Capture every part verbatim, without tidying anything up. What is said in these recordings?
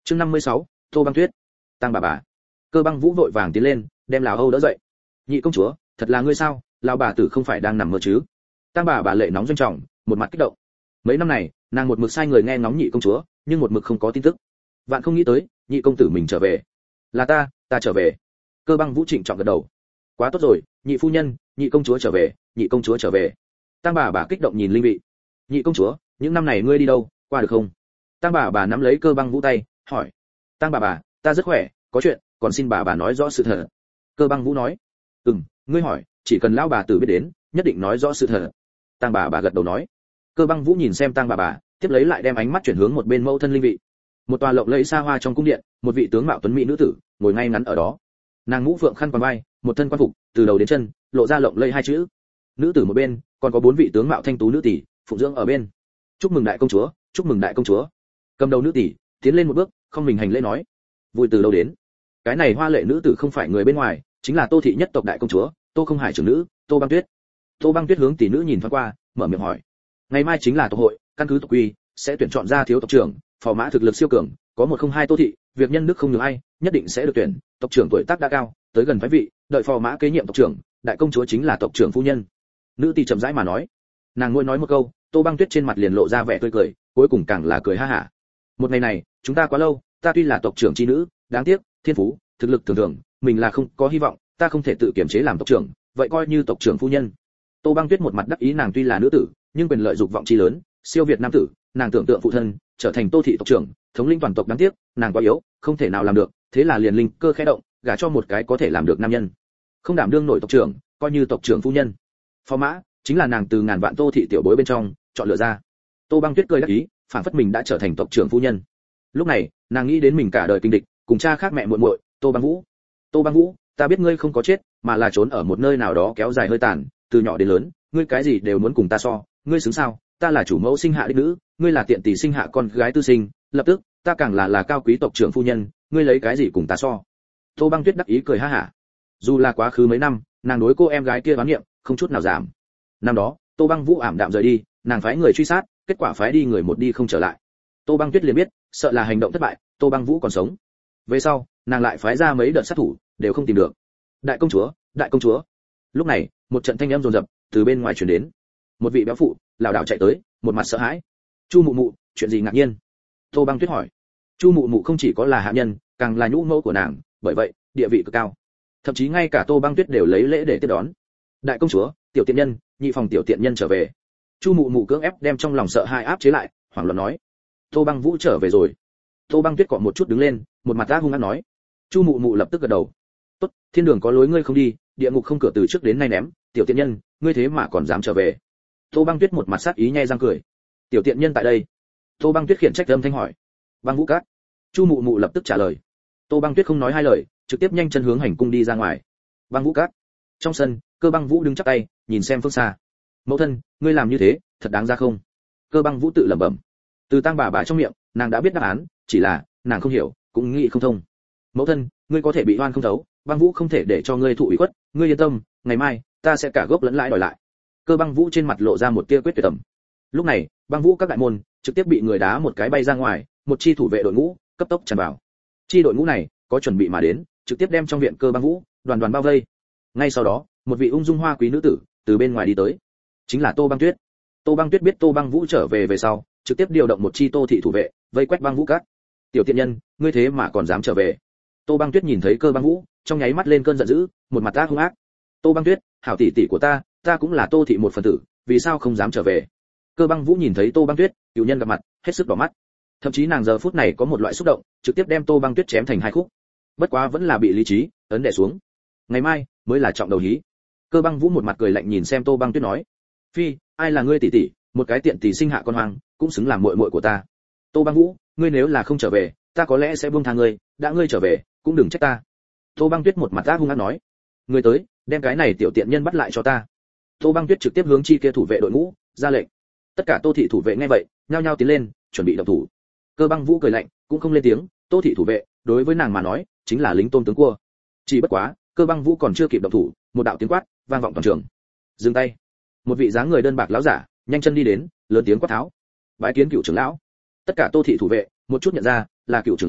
Chương năm mươi sáu, Tô Băng Tuyết. Tăng bà bà. Cơ Băng Vũ vội vàng tiến lên, đem Lào Âu đỡ dậy. Nhị công chúa, thật là ngươi sao? Lão bà tử không phải đang nằm mơ chứ? Tăng bà bà lệ nóng doanh trọng, một mặt kích động. Mấy năm này, nàng một mực sai người nghe ngóng nhị công chúa, nhưng một mực không có tin tức. Vạn không nghĩ tới, nhị công tử mình trở về. Là ta, ta trở về. Cơ Băng Vũ trịnh trọng gật đầu. Quá tốt rồi, nhị phu nhân, nhị công chúa trở về, nhị công chúa trở về. Tăng bà bà kích động nhìn Linh Vị. Nhị công chúa, những năm này ngươi đi đâu, qua được không? Tăng bà bà nắm lấy Cơ Băng Vũ tay, hỏi. Tăng bà bà, ta rất khỏe, có chuyện, còn xin bà bà nói rõ sự thật. Cơ Băng Vũ nói. Ừm, ngươi hỏi, chỉ cần lão bà tử biết đến, nhất định nói rõ sự thật. Tăng bà bà gật đầu nói. Cơ Băng Vũ nhìn xem Tăng bà bà, tiếp lấy lại đem ánh mắt chuyển hướng một bên mẫu thân Linh Vị. Một tòa lộng lẫy xa hoa trong cung điện, một vị tướng mạo tuấn mỹ nữ tử ngồi ngay ngắn ở đó. Nàng mũ phượng khăn quàng vai, một thân quan phục, từ đầu đến chân lộ ra lộng lẫy hai chữ. Nữ tử một bên, còn có bốn vị tướng mạo thanh tú nữ tỷ phụng dưỡng ở bên. Chúc mừng đại công chúa, chúc mừng đại công chúa. Cầm đầu nữ tỷ tiến lên một bước, không mình hành lễ nói. Vui từ đâu đến? Cái này hoa lệ nữ tử không phải người bên ngoài, chính là Tô thị nhất tộc đại công chúa, Tô Không Hải trưởng nữ, Tô Băng Tuyết. Tô Băng Tuyết hướng tỷ nữ nhìn thoáng qua, mở miệng hỏi. Ngày mai chính là tộc hội, căn cứ tộc quy, sẽ tuyển chọn ra thiếu tộc trưởng, phò mã thực lực siêu cường, có một không hai Tô thị, việc nhân đức không nhường ai, nhất định sẽ được tuyển. Tộc trưởng tuổi tác đã cao, tới gần phái vị, đợi phò mã kế nhiệm tộc trưởng, đại công chúa chính là tộc trưởng phu nhân. Nữ tỷ chậm rãi mà nói. Nàng ngồi nói một câu, Tô Băng Tuyết trên mặt liền lộ ra vẻ tươi cười, cuối cùng càng là cười ha hả. Một ngày này, chúng ta quá lâu, ta tuy là tộc trưởng chi nữ, đáng tiếc, thiên phú, thực lực thường thường, mình là không có hy vọng, ta không thể tự kiểm chế làm tộc trưởng, vậy coi như tộc trưởng phu nhân. Tô Băng Tuyết một mặt đắc ý, nàng tuy là nữ tử, nhưng quyền lợi dục vọng chi lớn, siêu việt nam tử, nàng tưởng tượng phụ thân trở thành Tô thị tộc trưởng, thống lĩnh toàn tộc, đáng tiếc, nàng quá yếu, không thể nào làm được, thế là liền linh cơ khẽ động, gả cho một cái có thể làm được nam nhân. Không đảm đương nổi tộc trưởng, coi như tộc trưởng phu nhân. Phò mã chính là nàng từ ngàn vạn Tô thị tiểu bối bên trong chọn lựa ra. Tô Băng Tuyết cười đắc ý, phảng phất mình đã trở thành tộc trưởng phu nhân. Lúc này, nàng nghĩ đến mình cả đời kinh địch, cùng cha khác mẹ muội muội, Tô Băng Vũ. Tô Băng Vũ, ta biết ngươi không có chết, mà là trốn ở một nơi nào đó kéo dài hơi tàn, từ nhỏ đến lớn, ngươi cái gì đều muốn cùng ta so, ngươi xứng sao? Ta là chủ mẫu sinh hạ đích nữ, ngươi là tiện tỷ sinh hạ con gái tư sinh, lập tức, ta càng là là cao quý tộc trưởng phu nhân, ngươi lấy cái gì cùng ta so? Tô Băng Tuyết đắc ý cười ha hả. Dù là quá khứ mấy năm, nàng đối cô em gái kia oán niệm không chút nào giảm. Năm đó, Tô Băng Vũ ảm đạm rời đi, nàng phái người truy sát, kết quả phái đi người một đi không trở lại. Tô Băng Tuyết liền biết, sợ là hành động thất bại, Tô Băng Vũ còn sống. Về sau, nàng lại phái ra mấy đợt sát thủ, đều không tìm được. Đại công chúa, đại công chúa. Lúc này, một trận thanh âm dồn dập từ bên ngoài truyền đến. Một vị béo phụ lảo đảo chạy tới, một mặt sợ hãi. Chu mụ mụ, chuyện gì ngạc nhiên? Tô Băng Tuyết hỏi. Chu mụ mụ không chỉ có là hạ nhân, càng là nhũ mẫu của nàng, bởi vậy địa vị cực cao. Thậm chí ngay cả Tô Băng Tuyết đều lấy lễ để tiếp đón. Đại công chúa, tiểu tiện nhân, nhị phòng tiểu tiện nhân trở về. Chu mụ mụ cưỡng ép đem trong lòng sợ hãi áp chế lại, hoảng loạn nói. Tô Băng Vũ trở về rồi. Tô Băng Tuyết cọ một chút đứng lên, một mặt ác hung ác nói. Chu mụ mụ lập tức gật đầu. Tốt, thiên đường có lối ngươi không đi, địa ngục không cửa từ trước đến nay ném, tiểu tiện nhân, ngươi thế mà còn dám trở về. Tô Băng Tuyết một mặt sát ý nhe răng cười. Tiểu tiện nhân tại đây. Tô Băng Tuyết khiển trách âm thanh hỏi. Băng Vũ Cát. Chu mụ mụ lập tức trả lời. Tô Băng Tuyết không nói hai lời, trực tiếp nhanh chân hướng hành cung đi ra ngoài. Băng Vũ Cát. Trong sân, Cơ Băng Vũ đứng chắp tay, nhìn xem phương xa. Mẫu thân, ngươi làm như thế, thật đáng ra không? Cơ Băng Vũ tự lẩm bẩm. Từ Tang bà bà trong miệng, nàng đã biết đáp án, chỉ là nàng không hiểu, cũng nghĩ không thông. Mẫu thân, ngươi có thể bị oan không thấu, Băng Vũ không thể để cho ngươi thụ ủy khuất, ngươi yên tâm, ngày mai ta sẽ cả gốc lẫn lãi đòi lại. Cơ Băng Vũ trên mặt lộ ra một tia quyết tuyệt tầm. Lúc này, Băng Vũ các đại môn trực tiếp bị người đá một cái bay ra ngoài, một chi thủ vệ đội ngũ cấp tốc tràn vào. Chi đội ngũ này có chuẩn bị mà đến, trực tiếp đem trong viện Cơ Băng Vũ đoàn đoàn bao vây. Ngay sau đó, một vị ung dung hoa quý nữ tử từ bên ngoài đi tới, chính là Tô Băng Tuyết. Tô Băng Tuyết biết Tô Băng Vũ trở về về sau, trực tiếp điều động một chi Tô thị thủ vệ, vây quét Băng Vũ các. Tiểu tiện nhân, ngươi thế mà còn dám trở về? Tô Băng Tuyết nhìn thấy Cơ Băng Vũ, trong nháy mắt lên cơn giận dữ, một mặt ác hung ác. Tô Băng Tuyết, hảo tỷ tỷ của ta, ta cũng là Tô thị một phần tử, vì sao không dám trở về? Cơ Băng Vũ nhìn thấy Tô Băng Tuyết, cửu nhân gặp mặt, hết sức đỏ mắt. Thậm chí nàng giờ phút này có một loại xúc động, trực tiếp đem Tô Băng Tuyết chém thành hai khúc. Bất quá vẫn là bị lý trí ấn đè xuống. Ngày mai mới là trọng đầu hí. Cơ Băng Vũ một mặt cười lạnh nhìn xem Tô Băng Tuyết nói. Phi, ai là ngươi tỷ tỷ, một cái tiện tỷ sinh hạ con hoang, cũng xứng làm muội muội của ta. Tô Băng Vũ, ngươi nếu là không trở về, ta có lẽ sẽ buông tha ngươi, đã ngươi trở về, cũng đừng trách ta. Tô Băng Tuyết một mặt ác hung ác nói. Ngươi tới, đem cái này tiểu tiện nhân bắt lại cho ta. Tô Băng Tuyết trực tiếp hướng chi kia thủ vệ đội ngũ ra lệnh. Tất cả Tô thị thủ vệ nghe vậy, nhao nhao tiến lên, chuẩn bị động thủ. Cơ Băng Vũ cười lạnh, cũng không lên tiếng, Tô thị thủ vệ, đối với nàng mà nói, chính là lính tôm tướng cua. Chỉ bất quá, Cơ Băng Vũ còn chưa kịp động thủ, một đạo tiếng quát vang vọng toàn trường. Dừng tay. Một vị dáng người đơn bạc lão giả, nhanh chân đi đến, lớn tiếng quát tháo. Bái kiến cửu trưởng lão. Tất cả Tô thị thủ vệ, một chút nhận ra, là cửu trưởng lão,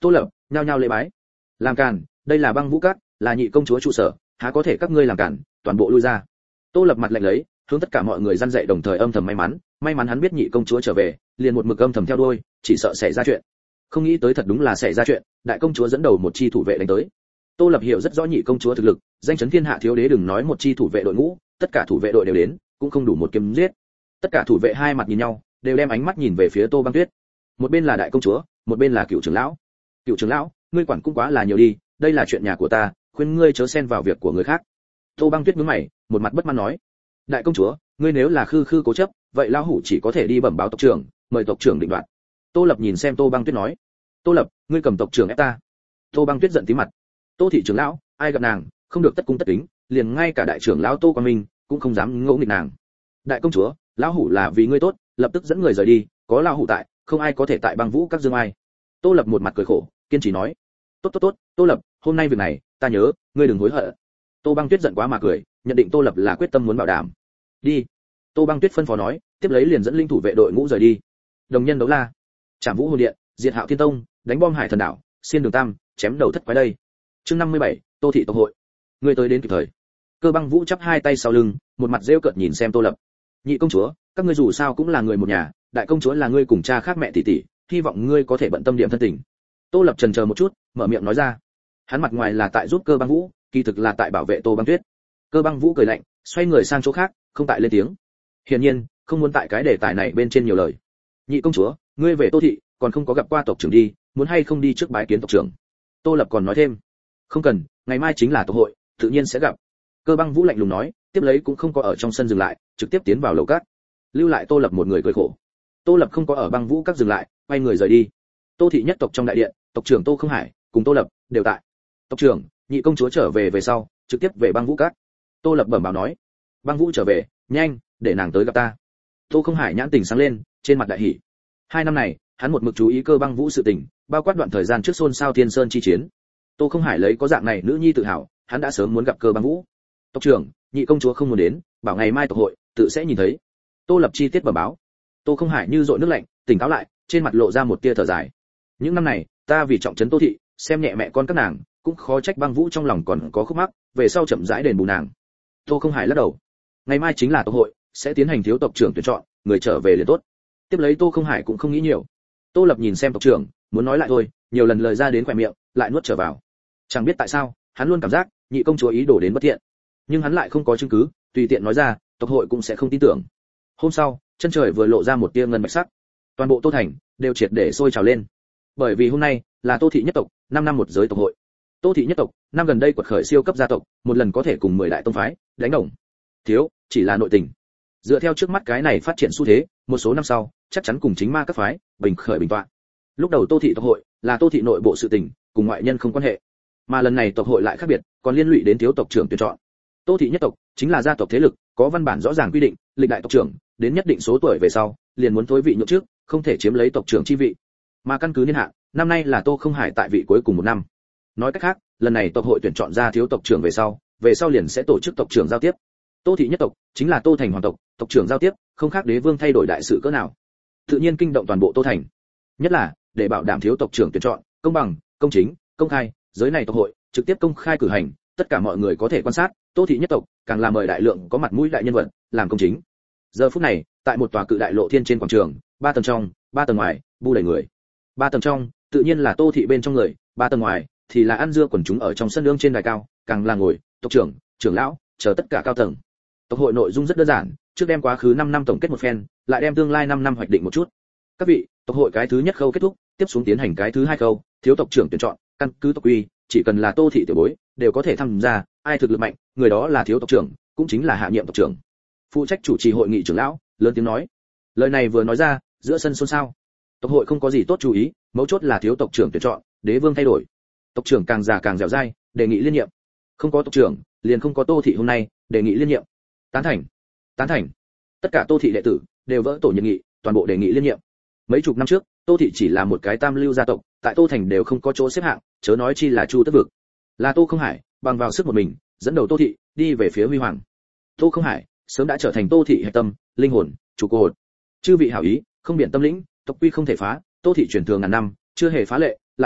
Tô Lập nhao nhao lễ bái. Làm càn, đây là Băng Vũ Các, là nhị công chúa trụ sở, há có thể các ngươi làm càn, toàn bộ lui ra. Tô Lập mặt lạnh lấy, hướng tất cả mọi người răn dạy, đồng thời âm thầm may mắn, may mắn hắn biết nhị công chúa trở về, liền một mực âm thầm theo đuôi, chỉ sợ xảy ra chuyện. Không nghĩ tới thật đúng là xảy ra chuyện, đại công chúa dẫn đầu một chi thủ vệ đánh tới. Tô Lập hiểu rất rõ nhị công chúa thực lực, danh chấn thiên hạ thiếu đế, đừng nói một chi thủ vệ đội ngũ, tất cả thủ vệ đội đều đến, cũng không đủ một kiếm giết. Tất cả thủ vệ hai mặt nhìn nhau, đều đem ánh mắt nhìn về phía Tô Băng Tuyết. Một bên là đại công chúa, một bên là cựu trưởng lão. Cựu trưởng lão, ngươi quản cũng quá là nhiều đi, đây là chuyện nhà của ta, khuyên ngươi chớ xen vào việc của người khác. Tô Băng Tuyết nhướng mày, một mặt bất mãn nói: đại công chúa, ngươi nếu là khư khư cố chấp, vậy lão hủ chỉ có thể đi bẩm báo tộc trưởng, mời tộc trưởng định đoạt. Tô Lập nhìn xem Tô Băng Tuyết nói: Tô Lập, ngươi cầm tộc trưởng ép ta. Tô Băng Tuyết giận tí mặt: Tô thị trưởng lão, ai gặp nàng, không được tất cung tất kính, liền ngay cả đại trưởng lão Tô Quang Minh cũng không dám ngỗ nghịch nàng. Đại công chúa, lão hủ là vì ngươi tốt, lập tức dẫn người rời đi, có lão hủ tại, không ai có thể tại Băng Vũ Các dương ai. Tô Lập một mặt cười khổ, kiên trì nói: tốt tốt tốt, Tô Lập, hôm nay việc này, ta nhớ, ngươi đừng hối hận. Tô Băng Tuyết giận quá mà cười, nhận định Tô Lập là quyết tâm muốn bảo đảm. Đi. Tô Băng Tuyết phân phó nói, tiếp lấy liền dẫn linh thủ vệ đội ngũ rời đi. Đồng nhân đấu la, Trảm Vũ Hồn Điện, diệt Hạo Thiên Tông, đánh bom Hải Thần Đảo, xiên đường tam, chém đầu thất quái đây. Chương năm mươi bảy, Tô thị tộc hội. Ngươi tới đến kịp thời. Cơ Băng Vũ chắp hai tay sau lưng, một mặt rêu cợt nhìn xem Tô Lập. Nhị công chúa, các ngươi dù sao cũng là người một nhà, đại công chúa là ngươi cùng cha khác mẹ tỷ tỷ, hy vọng ngươi có thể bận tâm điểm thân tình. Tô Lập chần chờ một chút, mở miệng nói ra. Hắn mặt ngoài là tại giúp Cơ Băng Vũ, kỳ thực là tại bảo vệ Tô Băng Tuyết. Cơ Băng Vũ cười lạnh, xoay người sang chỗ khác, không tại lên tiếng. Hiển nhiên, không muốn tại cái đề tài này bên trên nhiều lời. Nhị công chúa, ngươi về Tô thị, còn không có gặp qua tộc trưởng đi, muốn hay không đi trước bái kiến tộc trưởng? Tô Lập còn nói thêm. Không cần, ngày mai chính là tộc hội, tự nhiên sẽ gặp. Cơ Băng Vũ lạnh lùng nói, tiếp lấy cũng không có ở trong sân dừng lại, trực tiếp tiến vào lầu các. Lưu lại Tô Lập một người cười khổ. Tô Lập không có ở Băng Vũ Các dừng lại, quay người rời đi. Tô thị nhất tộc trong đại điện, tộc trưởng Tô Không Hải cùng Tô Lập đều tại. Tộc trưởng, nhị công chúa trở về về sau, trực tiếp về Băng Vũ Các. Tô Lập bẩm báo nói. Băng Vũ trở về, nhanh, để nàng tới gặp ta. Tô Không Hải nhãn tình sáng lên, trên mặt đại hỉ. Hai năm này, hắn một mực chú ý Cơ Băng Vũ sự tình, bao quát đoạn thời gian trước xôn xao Thiên Sơn chi chiến. Tô Không Hải lấy có dạng này nữ nhi tự hào, hắn đã sớm muốn gặp Cơ Băng Vũ. Tộc trưởng, nhị công chúa không muốn đến, bảo ngày mai tộc hội, tự sẽ nhìn thấy. Tô Lập chi tiết bẩm báo. Tô Không Hải như dội nước lạnh, tỉnh táo lại, trên mặt lộ ra một tia thở dài. Những năm này, ta vì trọng trấn Tô thị, xem nhẹ mẹ con các nàng, cũng khó trách Băng Vũ trong lòng còn có khúc mắc, về sau chậm rãi đền bù nàng. Tô Không Hải lắc đầu. Ngày mai chính là tộc hội, sẽ tiến hành thiếu tộc trưởng tuyển chọn, người trở về liền tốt. Tiếp lấy Tô Không Hải cũng không nghĩ nhiều. Tô Lập nhìn xem tộc trưởng, muốn nói lại thôi, nhiều lần lời ra đến khóe miệng, lại nuốt trở vào. Chẳng biết tại sao, hắn luôn cảm giác nhị công chúa ý đồ đến bất thiện, nhưng hắn lại không có chứng cứ, tùy tiện nói ra, tộc hội cũng sẽ không tin tưởng. Hôm sau, chân trời vừa lộ ra một tia ngân bạch sắc, toàn bộ Tô thành đều triệt để sôi trào lên. Bởi vì hôm nay là Tô thị nhất tộc năm năm một giới tộc hội. Tô thị nhất tộc năm gần đây quật khởi siêu cấp gia tộc, một lần có thể cùng mười đại tông phái đánh đồng. Thiếu chỉ là nội tình. Dựa theo trước mắt cái này phát triển xu thế, một số năm sau, chắc chắn cùng chính ma các phái bình khởi bình tọa. Lúc đầu Tô thị tộc hội là Tô thị nội bộ sự tình, cùng ngoại nhân không quan hệ. Mà lần này tộc hội lại khác biệt, còn liên lụy đến thiếu tộc trưởng tuyển chọn. Tô thị nhất tộc chính là gia tộc thế lực, có văn bản rõ ràng quy định, lịch đại tộc trưởng đến nhất định số tuổi về sau, liền muốn thối vị nhượng trước, không thể chiếm lấy tộc trưởng chi vị. Mà căn cứ niên hạn, năm nay là Tô Không Hải tại vị cuối cùng một năm. Nói cách khác, lần này tộc hội tuyển chọn ra thiếu tộc trưởng về sau, về sau liền sẽ tổ chức tộc trưởng giao tiếp. Tô thị nhất tộc chính là Tô thành hoàng tộc, tộc trưởng giao tiếp, không khác đế vương thay đổi đại sự cỡ nào. Tự nhiên kinh động toàn bộ Tô thành. Nhất là, để bảo đảm thiếu tộc trưởng tuyển chọn công bằng, công chính, công khai, giới này tộc hội trực tiếp công khai cử hành, tất cả mọi người có thể quan sát. Tô thị nhất tộc càng là mời đại lượng có mặt mũi đại nhân vật làm công chính. Giờ phút này, tại một tòa cự đại lộ thiên trên quảng trường, ba tầng trong, ba tầng ngoài, bu đầy người. Ba tầng trong, tự nhiên là Tô thị bên trong người, ba tầng ngoài thì là ăn dưa quần chúng ở trong sân nương trên đài cao, càng là ngồi tộc trưởng, trưởng lão, chờ tất cả cao tầng. Tộc hội nội dung rất đơn giản, trước đem quá khứ năm năm tổng kết một phen, lại đem tương lai năm năm hoạch định một chút. Các vị, tộc hội cái thứ nhất khâu kết thúc, tiếp xuống tiến hành cái thứ hai khâu, thiếu tộc trưởng tuyển chọn, căn cứ tộc quy, chỉ cần là Tô thị tiểu bối, đều có thể tham gia, ai thực lực mạnh, người đó là thiếu tộc trưởng, cũng chính là hạ nhiệm tộc trưởng. Phụ trách chủ trì hội nghị trưởng lão, lớn tiếng nói. Lời này vừa nói ra, giữa sân xôn xao. Tộc hội không có gì tốt chú ý, mấu chốt là thiếu tộc trưởng tuyển chọn, đế vương thay đổi. Tộc trưởng càng già càng dẻo dai, đề nghị liên nhiệm. Không có tộc trưởng, liền không có Tô thị hôm nay, đề nghị liên nhiệm. Tán thành. Tán thành. Tất cả Tô thị đệ tử đều vỡ tổ nhiệt nghị, toàn bộ đề nghị liên nhiệm. Mấy chục năm trước, Tô thị chỉ là một cái tam lưu gia tộc, tại Tô thành đều không có chỗ xếp hạng, chớ nói chi là Chu Tất Vực. Là Tô Không Hải, bằng vào sức một mình, dẫn đầu Tô thị đi về phía huy hoàng. Tô Không Hải sớm đã trở thành Tô thị hệ tâm, linh hồn, trụ cột. Chư vị hảo ý, không biển tâm lĩnh, tộc quy không thể phá, Tô thị truyền thường ngàn năm, chưa hề phá lệ, lại nói,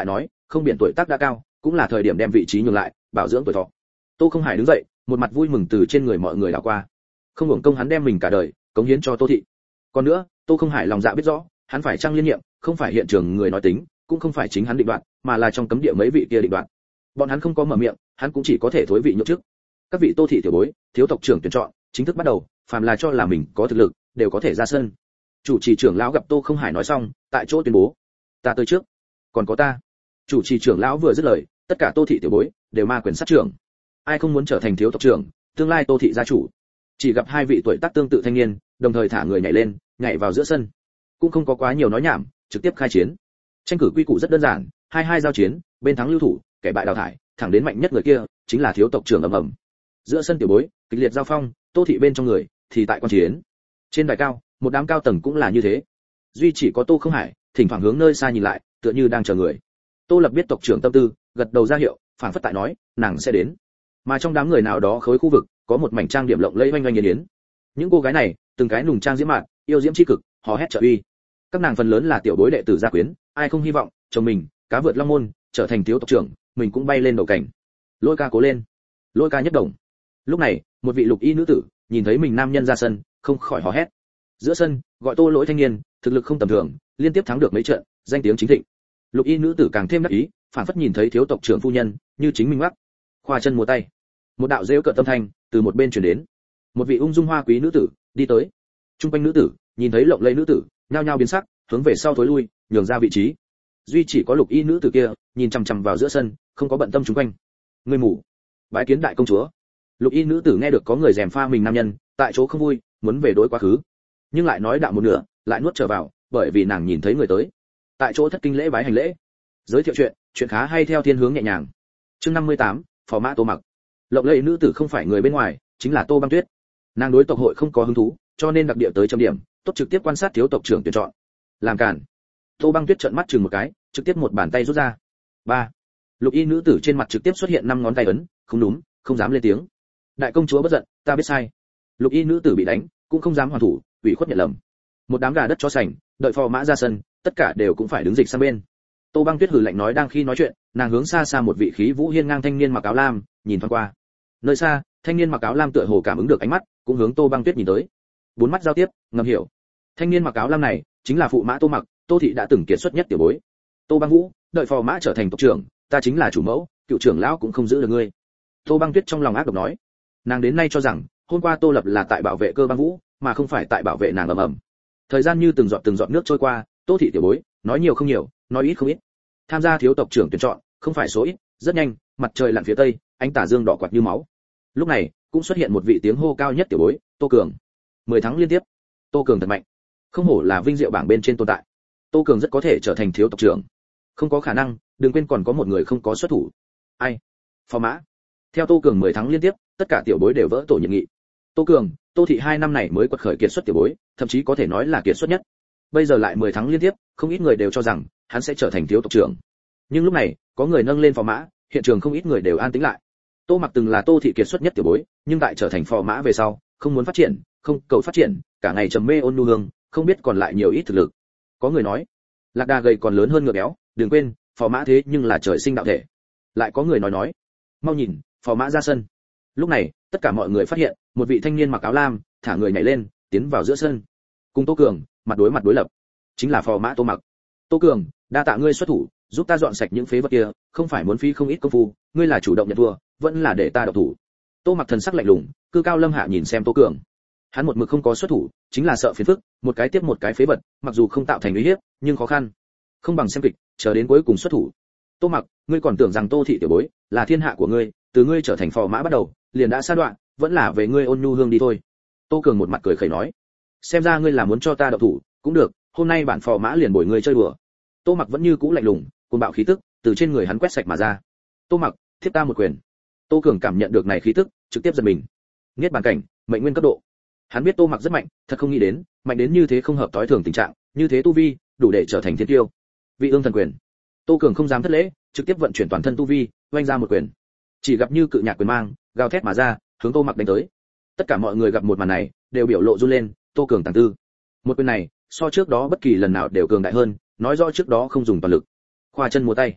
không biển tuổi tác đã cao, cũng là thời điểm đem vị trí nhường lại, bảo dưỡng tuổi thọ. Tô Không Hải đứng dậy, một mặt vui mừng từ trên người mọi người đảo qua. Không hưởng công hắn đem mình cả đời cống hiến cho Tô thị. Còn nữa, Tô Không Hải lòng dạ biết rõ, hắn phải trang liên nhiệm, không phải hiện trường người nói tính, cũng không phải chính hắn định đoạt, mà là trong cấm địa mấy vị kia định đoạt. Bọn hắn không có mở miệng, hắn cũng chỉ có thể thối vị nhượng trước. Các vị Tô thị tiểu bối, thiếu tộc trưởng tuyển chọn, chính thức bắt đầu, phàm là cho là mình có thực lực, đều có thể ra sân. Chủ trì trưởng lão gặp Tô Không Hải nói xong, tại chỗ tuyên bố: "Ta tới trước, còn có ta." Chủ trì trưởng lão vừa dứt lời, tất cả Tô thị tiểu bối đều ma quyền sát trưởng. Ai không muốn trở thành thiếu tộc trưởng, tương lai Tô thị gia chủ. Chỉ gặp hai vị tuổi tác tương tự thanh niên, đồng thời thả người nhảy lên, nhảy vào giữa sân. Cũng không có quá nhiều nói nhảm, trực tiếp khai chiến. Tranh cử quy củ rất đơn giản, hai hai giao chiến, bên thắng lưu thủ, kẻ bại đào thải, thẳng đến mạnh nhất người kia chính là thiếu tộc trưởng ầm ầm. Giữa sân tiểu bối, kịch liệt giao phong, Tô thị bên trong người thì tại quan chiến. Trên đài cao, một đám cao tầng cũng là như thế. Duy chỉ có Tô Không Hải, thỉnh thoảng hướng nơi xa nhìn lại, tựa như đang chờ người. Tô Lập biết tộc trưởng tâm tư, gật đầu ra hiệu, phảng phất tại nói, nàng sẽ đến. Mà trong đám người nào đó khối khu vực, có một mảnh trang điểm lộng lẫy oanh oanh yến yến. Những cô gái này, từng cái nùng trang diễm mạn, yêu diễm chi cực, hò hét trợ uy. Các nàng phần lớn là tiểu bối đệ tử gia quyến, ai không hy vọng chồng mình cá vượt long môn, trở thành thiếu tộc trưởng, mình cũng bay lên đầu cảnh. Lôi ca cố lên, lôi ca nhất đồng. Lúc này, một vị lục y nữ tử nhìn thấy mình nam nhân ra sân, không khỏi hò hét. Giữa sân, gọi Tô Lỗi thanh niên, thực lực không tầm thường, liên tiếp thắng được mấy trận, danh tiếng chính thịnh. Lục y nữ tử càng thêm đắc ý, phản phất nhìn thấy thiếu tộc trưởng phu nhân, như chính mình ngoắc. Khoa chân múa tay, một đạo rêu cợt tâm thanh từ một bên truyền đến. Một vị ung dung hoa quý nữ tử đi tới. Trung quanh nữ tử nhìn thấy lộng lẫy nữ tử, nhao nhao biến sắc, hướng về sau thối lui, nhường ra vị trí. Duy chỉ có lục y nữ tử kia, nhìn chằm chằm vào giữa sân, không có bận tâm chúng quanh. Người mù, bái kiến đại công chúa. Lục y nữ tử nghe được có người gièm pha mình nam nhân, tại chỗ không vui, muốn về đối quá khứ, nhưng lại nói đạo một nửa, lại nuốt trở vào, bởi vì nàng nhìn thấy người tới. Tại chỗ thất kinh lễ bái hành lễ. Giới thiệu chuyện, chuyện khá hay theo thiên hướng nhẹ nhàng. Chương năm mươi tám, phò mã Tô Mặc. Lộng lẫy nữ tử không phải người bên ngoài, chính là Tô Băng Tuyết. Nàng đối tộc hội không có hứng thú, cho nên đặc địa tới chấm điểm, tốt trực tiếp quan sát thiếu tộc trưởng tuyển chọn. Làm cản. Tô Băng Tuyết trợn mắt chừng một cái, trực tiếp một bàn tay rút ra. Ba. Lục y nữ tử trên mặt trực tiếp xuất hiện năm ngón tay ấn, không đúng, không dám lên tiếng. Đại công chúa bất giận, ta biết sai. Lục y nữ tử bị đánh, cũng không dám hoàn thủ, ủy khuất nhận lầm. Một đám gà đất chó sành, đợi phò mã ra sân, tất cả đều cũng phải đứng dịch sang bên. Tô Băng Tuyết hừ lạnh nói, đang khi nói chuyện, nàng hướng xa xa một vị khí vũ hiên ngang thanh niên mặc áo lam, nhìn thoáng qua. Nơi xa, thanh niên mặc áo lam tựa hồ cảm ứng được ánh mắt, cũng hướng Tô Băng Tuyết nhìn tới. Bốn mắt giao tiếp, ngầm hiểu. Thanh niên mặc áo lam này, chính là phụ mã Tô Mặc, Tô thị đã từng kiệt xuất nhất tiểu bối. Tô Băng Vũ, đợi phò mã trở thành tộc trưởng, ta chính là chủ mẫu, cựu trưởng lão cũng không giữ được ngươi. Tô Băng Tuyết trong lòng ác độc nói. Nàng đến nay cho rằng, hôm qua Tô Lập là tại bảo vệ Cơ Băng Vũ, mà không phải tại bảo vệ nàng ầm ầm. Thời gian như từng giọt từng giọt nước trôi qua, Tô thị tiểu bối, nói nhiều không nhiều, nói ít không ít. Tham gia thiếu tộc trưởng tuyển chọn, không phải số ít, rất nhanh, mặt trời lặn phía tây, ánh tà dương đỏ quạt như máu. Lúc này, cũng xuất hiện một vị tiếng hô cao nhất tiểu bối, Tô Cường. mười tháng liên tiếp. Tô Cường thật mạnh. Không hổ là vinh diệu bảng bên trên tồn tại. Tô Cường rất có thể trở thành thiếu tộc trưởng. Không có khả năng, đừng quên còn có một người không có xuất thủ. Ai? Phò mã. Theo Tô Cường mười tháng liên tiếp, tất cả tiểu bối đều vỡ tổ nhiệt nghị. Tô Cường, Tô thị hai năm này mới quật khởi kiệt xuất tiểu bối, thậm chí có thể nói là kiệt xuất nhất. Bây giờ lại mười tháng liên tiếp, không ít người đều cho rằng hắn sẽ trở thành thiếu tộc trưởng. Nhưng lúc này, có người nâng lên phò mã, hiện trường không ít người đều an tĩnh lại. Tô Mặc từng là Tô thị kiệt xuất nhất tiểu bối, nhưng tại trở thành phò mã về sau, không muốn phát triển, không cầu phát triển, cả ngày trầm mê ôn nhu hương, không biết còn lại nhiều ít thực lực. Có người nói, lạc đà gầy còn lớn hơn ngựa béo, đừng quên, phò mã thế nhưng là trời sinh đạo thể. Lại có người nói nói, mau nhìn, phò mã ra sân. Lúc này, tất cả mọi người phát hiện, một vị thanh niên mặc áo lam, thả người nhảy lên, tiến vào giữa sân. Cùng Tô Cường, mặt đối mặt đối lập, chính là phò mã Tô Mặc. Tô Cường, đa tạ ngươi xuất thủ, giúp ta dọn sạch những phế vật kia, không phải muốn phí không ít công phu, ngươi là chủ động nhận thua, vẫn là để ta độc thủ. Tô Mặc thần sắc lạnh lùng, cư cao lâm hạ nhìn xem Tô Cường. Hắn một mực không có xuất thủ, chính là sợ phiền phức, một cái tiếp một cái phế vật, mặc dù không tạo thành uy hiếp, nhưng khó khăn. Không bằng xem kịch, chờ đến cuối cùng xuất thủ. Tô Mặc, ngươi còn tưởng rằng Tô thị tiểu bối là thiên hạ của ngươi, từ ngươi trở thành phò mã bắt đầu, liền đã sa đoạn, vẫn là về ngươi ôn nhu hương đi thôi. Tô Cường một mặt cười khẩy nói, xem ra ngươi là muốn cho ta độc thủ, cũng được, hôm nay bản phò mã liền bồi ngươi chơi đùa. Tô Mặc vẫn như cũ lạnh lùng, cuồng bạo khí tức từ trên người hắn quét sạch mà ra. Tô Mặc, thiếp ta một quyền. Tô Cường cảm nhận được này khí tức, trực tiếp giật mình. Niết bàn cảnh, mệnh nguyên cấp độ. Hắn biết Tô Mặc rất mạnh, thật không nghĩ đến, mạnh đến như thế không hợp tối thường tình trạng, như thế tu vi, đủ để trở thành thiên tiêu. Vị ương thần quyền. Tô Cường không dám thất lễ, trực tiếp vận chuyển toàn thân tu vi, oanh ra một quyền. Chỉ gặp như cự nhạc quyền mang, gào thét mà ra, hướng Tô Mặc đánh tới. Tất cả mọi người gặp một màn này, đều biểu lộ run lên, Tô Cường tàng tư. Một quyền này, so trước đó bất kỳ lần nào đều cường đại hơn, nói rõ trước đó không dùng toàn lực. Khoa chân múa tay.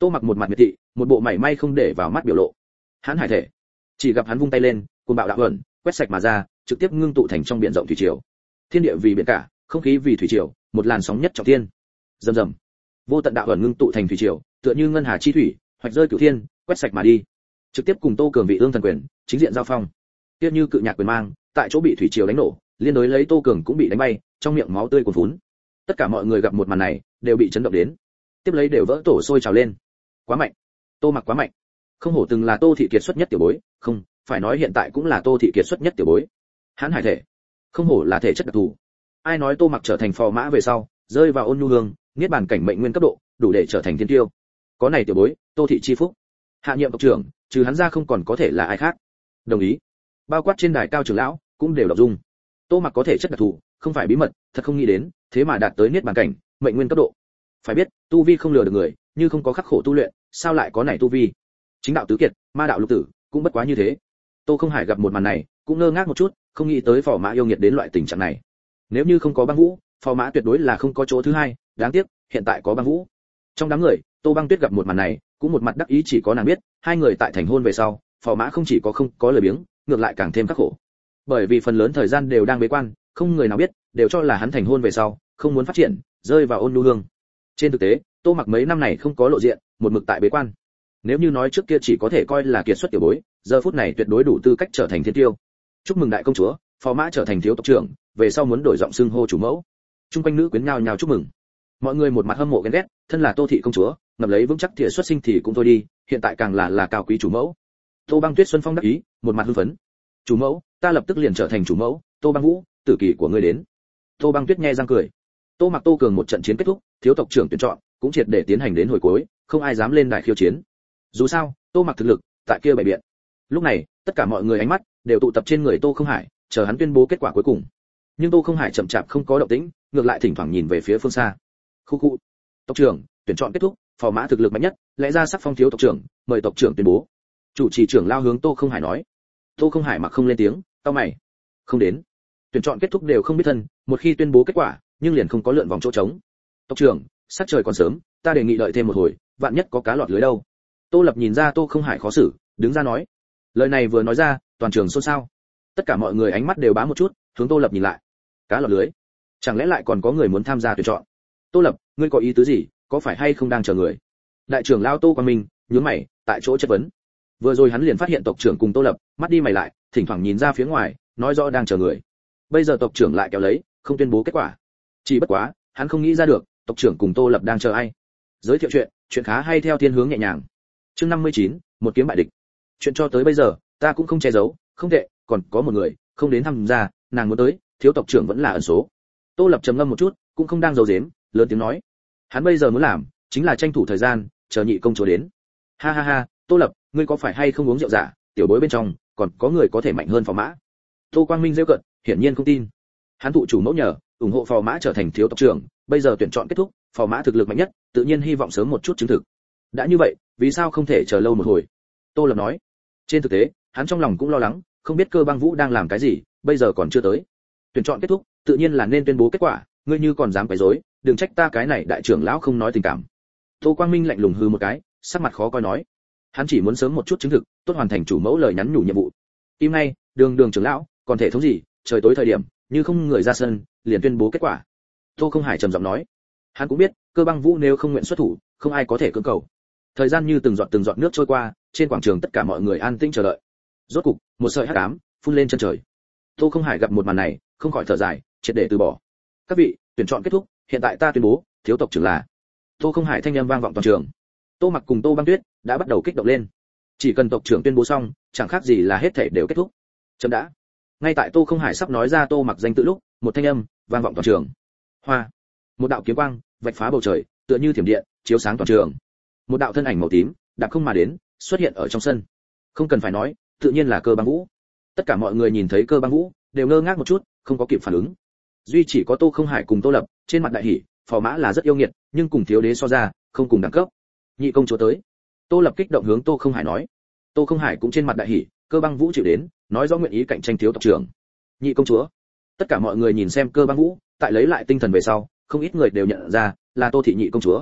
Tô Mặc một mặt miệt thị, một bộ mảy may không để vào mắt biểu lộ. Hán hải thể, chỉ gặp hắn vung tay lên, cuồng bạo đạo ẩn, quét sạch mà ra, trực tiếp ngưng tụ thành trong biển rộng thủy triều. Thiên địa vì biển cả, không khí vì thủy triều, một làn sóng nhất trọng thiên. Rầm rầm. Vô tận đạo ẩn ngưng tụ thành thủy triều, tựa như ngân hà chi thủy, hoạch rơi cửu thiên, quét sạch mà đi. Trực tiếp cùng Tô Cường vị ương thần quyền, chính diện giao phong. Tiếp như cự nhạc quyền mang, tại chỗ bị thủy triều đánh nổ, liên đối lấy Tô Cường cũng bị đánh bay, trong miệng máu tươi cuồn phún. Tất cả mọi người gặp một màn này, đều bị chấn động đến. Tiếp lấy đều vỡ tổ sôi trào lên. Quá mạnh, Tô Mặc quá mạnh. Không hổ từng là Tô thị kiệt xuất nhất tiểu bối, không, phải nói hiện tại cũng là Tô thị kiệt xuất nhất tiểu bối. Hán hải thể, không hổ là thể chất đặc thù. Ai nói Tô Mặc trở thành phò mã về sau, rơi vào ôn nhu hương, niết bàn cảnh mệnh nguyên cấp độ, đủ để trở thành thiên tiêu. Có này tiểu bối, Tô thị chi phúc. Hạ nhiệm tộc trưởng, trừ hắn ra không còn có thể là ai khác. Đồng ý. Bao quát trên đài cao trưởng lão, cũng đều đọc dung. Tô Mặc có thể chất đặc thù, không phải bí mật, thật không nghĩ đến, thế mà đạt tới niết bàn cảnh, mệnh nguyên cấp độ. Phải biết, tu vi không lừa được người, như không có khắc khổ tu luyện, sao lại có này tu vi? Chính đạo tứ kiệt, ma đạo lục tử, cũng bất quá như thế. Tô Không Hải gặp một màn này, cũng ngơ ngác một chút, không nghĩ tới phò mã yêu nghiệt đến loại tình trạng này. Nếu như không có Băng Vũ, phò mã tuyệt đối là không có chỗ thứ hai, đáng tiếc, hiện tại có Băng Vũ. Trong đám người, Tô Băng Tuyết gặp một màn này, cũng một mặt đắc ý, chỉ có nàng biết, hai người tại thành hôn về sau, phò mã không chỉ có không có lời biếng, ngược lại càng thêm khắc khổ. Bởi vì phần lớn thời gian đều đang bế quan, không người nào biết, đều cho là hắn thành hôn về sau, không muốn phát triển, rơi vào ôn nhu hương. Trên thực tế, Tô Mặc mấy năm này không có lộ diện, một mực tại bế quan. Nếu như nói trước kia chỉ có thể coi là kiệt xuất tiểu bối, giờ phút này tuyệt đối đủ tư cách trở thành thiên tiêu. Chúc mừng đại công chúa, phò mã trở thành thiếu tộc trưởng, về sau muốn đổi giọng xưng hô chủ mẫu. Trung quanh nữ quyến nhao nhao chúc mừng. Mọi người một mặt hâm mộ ghen ghét, thân là Tô thị công chúa, ngập lấy vững chắc thìa xuất sinh thì cũng thôi đi, hiện tại càng là là cao quý chủ mẫu. Tô Băng Tuyết xuân phong đắc ý, một mặt hưng phấn. Chủ mẫu, ta lập tức liền trở thành chủ mẫu. Tô Băng Vũ, tử kỳ của ngươi đến. Tô Băng Tuyết nghe răng cười. Tô Mặc Tô Cường một trận chiến kết thúc, thiếu tộc trưởng tuyển chọn cũng triệt để tiến hành đến hồi cuối, không ai dám lên đài khiêu chiến. Dù sao, Tô Mặc thực lực tại kia bày biện. Lúc này, tất cả mọi người ánh mắt đều tụ tập trên người Tô Không Hải, chờ hắn tuyên bố kết quả cuối cùng. Nhưng Tô Không Hải chậm chạp không có động tĩnh, ngược lại thỉnh thoảng nhìn về phía phương xa. Khu khu. Tộc trưởng, tuyển chọn kết thúc, phò mã thực lực mạnh nhất, lẽ ra sắc phong thiếu tộc trưởng, mời tộc trưởng tuyên bố. Chủ trì trưởng lao hướng Tô Không Hải nói. Tô Không Hải mặc không lên tiếng, cau mày. Không đến. Tuyển chọn kết thúc đều không biết thân, một khi tuyên bố kết quả, nhưng liền không có lượn vòng chỗ trống. Tộc trưởng, sắc trời còn sớm, ta đề nghị đợi thêm một hồi, vạn nhất có cá lọt lưới đâu. Tô Lập nhìn ra Tô Không Hải khó xử, đứng ra nói. Lời này vừa nói ra, toàn trường xôn xao. Tất cả mọi người ánh mắt đều bám một chút, hướng Tô Lập nhìn lại. Cá lọt lưới? Chẳng lẽ lại còn có người muốn tham gia tuyển chọn? Tô Lập, ngươi có ý tứ gì, có phải hay không đang chờ người? Đại trưởng lão Tô Quang Minh nhướng mày, tại chỗ chất vấn. Vừa rồi hắn liền phát hiện tộc trưởng cùng Tô Lập, mắt đi mày lại, thỉnh thoảng nhìn ra phía ngoài, nói rõ đang chờ người. Bây giờ tộc trưởng lại kéo lấy, không tuyên bố kết quả. Chỉ bất quá, hắn không nghĩ ra được, tộc trưởng cùng Tô Lập đang chờ ai. Giới thiệu chuyện, chuyện khá hay theo thiên hướng nhẹ nhàng. Chương năm mươi chín, một kiếm bại địch. Chuyện cho tới bây giờ, ta cũng không che giấu, không tệ, còn có một người không đến tham gia, nàng muốn tới, thiếu tộc trưởng vẫn là ẩn số. Tô Lập trầm ngâm một chút, cũng không đang giấu giếm, lớn tiếng nói. Hắn bây giờ muốn làm, chính là tranh thủ thời gian, chờ nhị công chúa đến. Ha ha ha, Tô Lập, ngươi có phải hay không uống rượu giả, tiểu bối bên trong, còn có người có thể mạnh hơn phò mã. Tô Quang Minh rêu cận, hiển nhiên không tin. Hắn thụ chủ mẫu nhờ, ủng hộ phò mã trở thành thiếu tộc trưởng, bây giờ tuyển chọn kết thúc, phò mã thực lực mạnh nhất, tự nhiên hy vọng sớm một chút chứng thực. Đã như vậy, vì sao không thể chờ lâu một hồi? Tô Lập nói. Trên thực tế, hắn trong lòng cũng lo lắng, không biết Cơ Băng Vũ đang làm cái gì, bây giờ còn chưa tới. Tuyển chọn kết thúc, tự nhiên là nên tuyên bố kết quả, ngươi như còn dám quấy rối, đừng trách ta cái này đại trưởng lão không nói tình cảm. Tô Quang Minh lạnh lùng hừ một cái, sắc mặt khó coi nói. Hắn chỉ muốn sớm một chút chứng thực, tốt hoàn thành chủ mẫu lời nhắn nhủ nhiệm vụ. Im ngay, Đường Đường trưởng lão, còn thể thống gì, trời tối thời điểm, như không người ra sân, liền tuyên bố kết quả. Tô Không Hải trầm giọng nói. Hắn cũng biết, Cơ Băng Vũ nếu không nguyện xuất thủ, không ai có thể cưỡng cầu. Thời gian như từng giọt từng giọt nước trôi qua, trên quảng trường tất cả mọi người an tĩnh chờ đợi. Rốt cục, một sợi hắc ám phun lên chân trời. Tô Không Hải gặp một màn này, không khỏi thở dài, triệt để từ bỏ. Các vị, tuyển chọn kết thúc, hiện tại ta tuyên bố, thiếu tộc trưởng là. Tô Không Hải thanh âm vang vọng toàn trường. Tô Mặc cùng Tô Băng Tuyết đã bắt đầu kích động lên. Chỉ cần tộc trưởng tuyên bố xong, chẳng khác gì là hết thảy đều kết thúc. Chấm đã. Ngay tại Tô Không Hải sắp nói ra Tô Mặc danh tự lúc, một thanh âm vang vọng toàn trường. Hoa. Một đạo kiếm quang vạch phá bầu trời, tựa như thiểm điện, chiếu sáng toàn trường. Một đạo thân ảnh màu tím, đạp không mà đến, xuất hiện ở trong sân. Không cần phải nói, tự nhiên là Cơ Băng Vũ. Tất cả mọi người nhìn thấy Cơ Băng Vũ, đều ngơ ngác một chút, không có kịp phản ứng. Duy chỉ có Tô Không Hải cùng Tô Lập, trên mặt đại hỉ, phò mã là rất yêu nghiệt, nhưng cùng thiếu đế so ra, không cùng đẳng cấp. Nhị công chúa tới. Tô Lập kích động hướng Tô Không Hải nói. Tô Không Hải cũng trên mặt đại hỉ, Cơ Băng Vũ chịu đến, nói rõ nguyện ý cạnh tranh thiếu tộc trưởng. Nhị công chúa. Tất cả mọi người nhìn xem Cơ Băng Vũ, tại lấy lại tinh thần về sau, không ít người đều nhận ra là Tô thị nhị công chúa.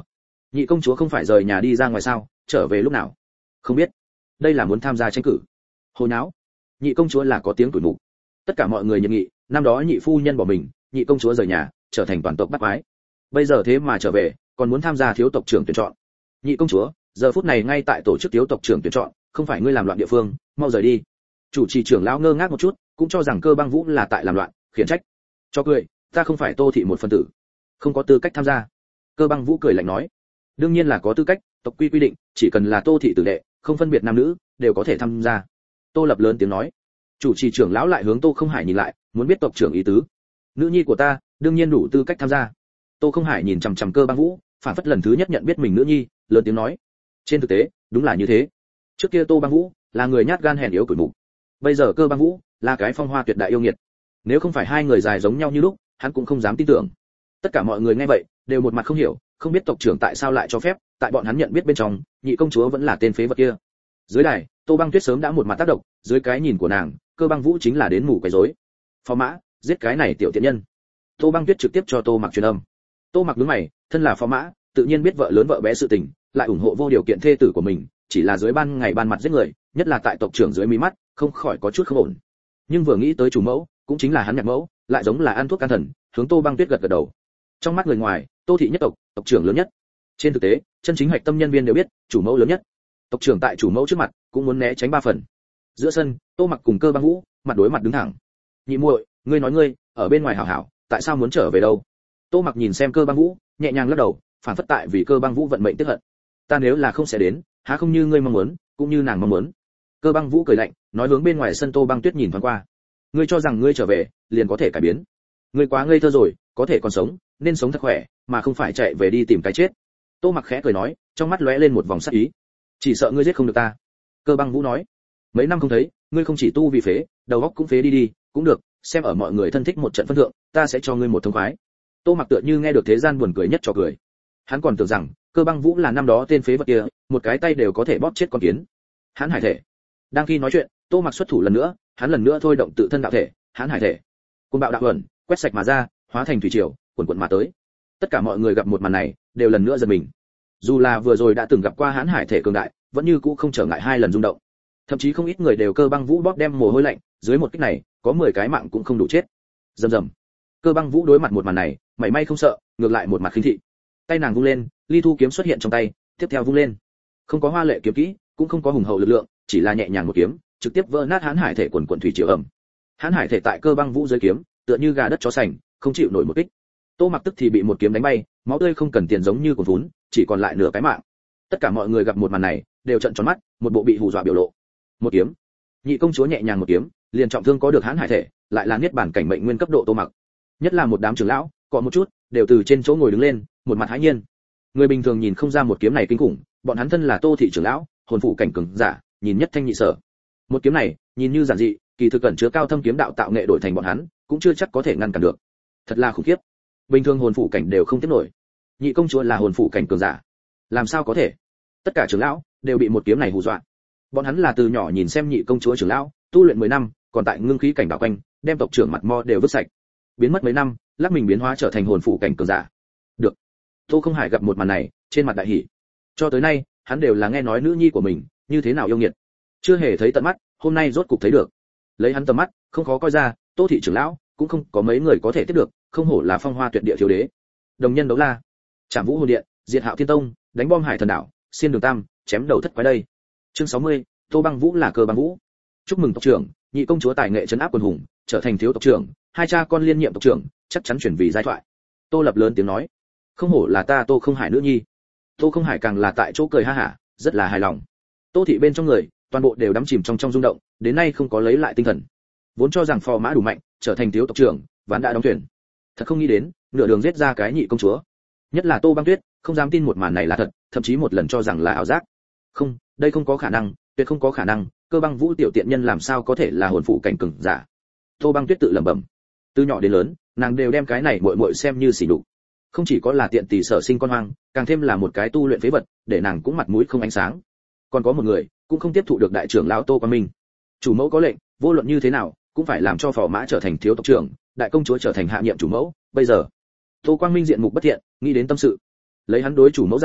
Nhị công chúa không phải rời nhà đi ra ngoài sao, trở về lúc nào? Không biết. Đây là muốn tham gia tranh cử. Hồi náo. Nhị công chúa là có tiếng tuổi mục. Tất cả mọi người nhiệt nghị, năm đó nhị phu nhân bỏ mình, nhị công chúa rời nhà, trở thành toàn tộc bắt quái. Bây giờ thế mà trở về, còn muốn tham gia thiếu tộc trưởng tuyển chọn. Nhị công chúa, giờ phút này ngay tại tổ chức thiếu tộc trưởng tuyển chọn, không phải ngươi làm loạn địa phương, mau rời đi. Chủ trì trưởng lão ngơ ngác một chút, cũng cho rằng Cơ Băng Vũ là tại làm loạn, khiển trách. Cho cười, ta không phải Tô thị một phân tử, không có tư cách tham gia. Cơ Băng Vũ cười lạnh nói, đương nhiên là có tư cách, tộc quy quy định, chỉ cần là Tô thị tử đệ, không phân biệt nam nữ, đều có thể tham gia. Tô Lập lớn tiếng nói. Chủ trì trưởng lão lại hướng Tô Không Hải nhìn lại, muốn biết tộc trưởng ý tứ. Nữ nhi của ta, đương nhiên đủ tư cách tham gia. Tô Không Hải nhìn chằm chằm Cơ Băng Vũ, phản phất lần thứ nhất nhận biết mình nữ nhi, lớn tiếng nói. Trên thực tế, đúng là như thế. Trước kia Tô Băng Vũ là người nhát gan hèn yếu cửi mục, bây giờ Cơ Băng Vũ là cái phong hoa tuyệt đại yêu nghiệt. Nếu không phải hai người dài giống nhau như lúc, hắn cũng không dám tin tưởng. Tất cả mọi người nghe vậy, đều một mặt không hiểu, không biết tộc trưởng tại sao lại cho phép, tại bọn hắn nhận biết bên trong, nhị công chúa vẫn là tên phế vật kia. Dưới đài, Tô Băng Tuyết sớm đã một mặt tác động, dưới cái nhìn của nàng, Cơ Băng Vũ chính là đến mù quấy rối. Phó mã, giết cái này tiểu tiện nhân. Tô Băng Tuyết trực tiếp cho Tô Mặc truyền âm. Tô Mặc nhướng mày, thân là phó mã, tự nhiên biết vợ lớn vợ bé sự tình, lại ủng hộ vô điều kiện thê tử của mình, chỉ là dưới ban ngày ban mặt giết người, nhất là tại tộc trưởng dưới mí mắt, không khỏi có chút không ổn. Nhưng vừa nghĩ tới chủ mẫu, cũng chính là hắn nhạc mẫu, lại giống là ăn thuốc can thần, hướng Tô Băng Tuyết gật gật đầu. Trong mắt người ngoài, Tô thị nhất tộc, tộc trưởng lớn nhất. Trên thực tế, chân chính hạch tâm nhân viên đều biết, chủ mẫu lớn nhất. Tộc trưởng tại chủ mẫu trước mặt, cũng muốn né tránh ba phần. Giữa sân, Tô Mặc cùng Cơ Băng Vũ, mặt đối mặt đứng thẳng. Nhị muội, ngươi nói ngươi, ở bên ngoài hảo hảo, tại sao muốn trở về đâu? Tô Mặc nhìn xem Cơ Băng Vũ, nhẹ nhàng lắc đầu, phản phất tại vì Cơ Băng Vũ vận mệnh tiếc hận. Ta nếu là không sẽ đến, há không như ngươi mong muốn, cũng như nàng mong muốn. Cơ Băng Vũ cười lạnh, nói hướng bên ngoài sân Tô Băng Tuyết nhìn thoáng qua. Ngươi cho rằng ngươi trở về, liền có thể cải biến? Ngươi quá ngây thơ rồi, có thể còn sống, nên sống thật khỏe, mà không phải chạy về đi tìm cái chết. Tô Mặc khẽ cười nói, trong mắt lóe lên một vòng sát ý. Chỉ sợ ngươi giết không được ta. Cơ Băng Vũ nói, mấy năm không thấy, ngươi không chỉ tu vì phế, đầu óc cũng phế đi đi, cũng được, xem ở mọi người thân thích một trận phân thượng, ta sẽ cho ngươi một thông khoái. Tô Mặc tựa như nghe được thế gian buồn cười nhất cho cười. Hắn còn tưởng rằng Cơ Băng Vũ là năm đó tên phế vật kia, một cái tay đều có thể bóp chết con kiến. Hắn hải thể. Đang khi nói chuyện, Tô Mặc xuất thủ lần nữa, hắn lần nữa thôi động tự thân đạo thể, hắn hải thể. Côn bạo đạo ẩn, quét sạch mà ra, hóa thành thủy triều, cuồn cuộn mà tới. Tất cả mọi người gặp một màn này, đều lần nữa giật mình. Dù là vừa rồi đã từng gặp qua hắn hải thể cường đại, vẫn như cũ không trở ngại hai lần rung động. Thậm chí không ít người đều Cơ Băng Vũ bóp đem mồ hôi lạnh, dưới một kích này, có mười cái mạng cũng không đủ chết. Rầm rầm. Cơ Băng Vũ đối mặt một màn này, mảy may không sợ, ngược lại một mặt khinh thị. Tay nàng vung lên, ly thu kiếm xuất hiện trong tay, tiếp theo vung lên. Không có hoa lệ kiếm kỹ, cũng không có hùng hậu lực lượng, chỉ là nhẹ nhàng một kiếm, trực tiếp vỡ nát hán hải thể quần quần thủy triều ẩm. Hán hải thể tại Cơ Băng Vũ dưới kiếm, tựa như gà đất chó sành, không chịu nổi một kích. Tô Mặc tức thì bị một kiếm đánh bay, máu tươi không cần tiền giống như cuồn vốn, chỉ còn lại nửa cái mạng. Tất cả mọi người gặp một màn này, đều trợn tròn mắt, một bộ bị hù dọa biểu lộ. Một kiếm, nhị công chúa nhẹ nhàng một kiếm, liền trọng thương có được hán hải thể, lại là niết bản cảnh mệnh nguyên cấp độ Tô Mặc. Nhất là một đám trưởng lão, cọ một chút, đều từ trên chỗ ngồi đứng lên, một mặt hãi nhiên. Người bình thường nhìn không ra một kiếm này kinh khủng, bọn hắn thân là Tô thị trưởng lão, hồn phụ cảnh cường giả, nhìn nhất thanh nhị sở. Một kiếm này, nhìn như giản dị, kỳ thực cẩn chứa cao thâm kiếm đạo tạo nghệ đổi thành bọn hắn, cũng chưa chắc có thể ngăn cản được. Thật là khủng khiếp. Bình thường hồn phụ cảnh đều không tiếp nổi. Nhị công chúa là hồn phụ cảnh cường giả, làm sao có thể? Tất cả trưởng lão đều bị một kiếm này hù dọa. Bọn hắn là từ nhỏ nhìn xem nhị công chúa trưởng lão tu luyện mười năm, còn tại ngưng khí cảnh đảo quanh, đem tộc trưởng mặt mo đều vứt sạch. Biến mất mấy năm, lắc mình biến hóa trở thành hồn phụ cảnh cường giả. Được. Tô Không Hải gặp một màn này, trên mặt đại hỉ. Cho tới nay, hắn đều là nghe nói nữ nhi của mình như thế nào yêu nghiệt, chưa hề thấy tận mắt, hôm nay rốt cục thấy được. Lấy hắn tầm mắt, không khó coi ra, Tô thị trưởng lão cũng không có mấy người có thể tiếp được, không hổ là phong hoa tuyệt địa thiếu đế. Đồng nhân đấu la, Trảm Vũ hồn điện, diệt Hạo Thiên Tông, đánh bom Hải Thần đảo, xiên đường tam, chém đầu thất quái đây. Chương sáu mươi, Tô Băng Vũ là Cơ Băng Vũ. Chúc mừng tộc trưởng, nhị công chúa tài nghệ trấn áp quần hùng, trở thành thiếu tộc trưởng, hai cha con liên nhiệm tộc trưởng, chắc chắn chuyển vì giai thoại. Tô Lập lớn tiếng nói, không hổ là ta Tô Không Hải nữ nhi. Tô Không Hải càng là tại chỗ cười ha hả, rất là hài lòng. Tô thị bên trong người, toàn bộ đều đắm chìm trong trong rung động, đến nay không có lấy lại tinh thần. Vốn cho rằng phò mã đủ mạnh, trở thành thiếu tộc trưởng, ván đã đóng thuyền. Thật không nghĩ đến, nửa đường giết ra cái nhị công chúa. Nhất là Tô Băng Tuyết, không dám tin một màn này là thật, thậm chí một lần cho rằng là ảo giác. Không, đây không có khả năng, tuyệt không có khả năng, Cơ Băng Vũ tiểu tiện nhân làm sao có thể là hồn phụ cảnh cường giả. Tô Băng Tuyết tự lẩm bẩm. Từ nhỏ đến lớn, nàng đều đem cái này muội muội xem như sỉ nhục. Không chỉ có là tiện tỷ sở sinh con hoang, càng thêm là một cái tu luyện phế vật, để nàng cũng mặt mũi không ánh sáng. Còn có một người, cũng không tiếp thụ được đại trưởng lão Tô Quang Minh. Chủ mẫu có lệnh, vô luận như thế nào, cũng phải làm cho phò mã trở thành thiếu tộc trưởng, đại công chúa trở thành hạ nhiệm chủ mẫu. Bây giờ, Tô Quang Minh diện mục bất thiện, nghĩ đến tâm sự. Lấy hắn đối chủ mẫu giải,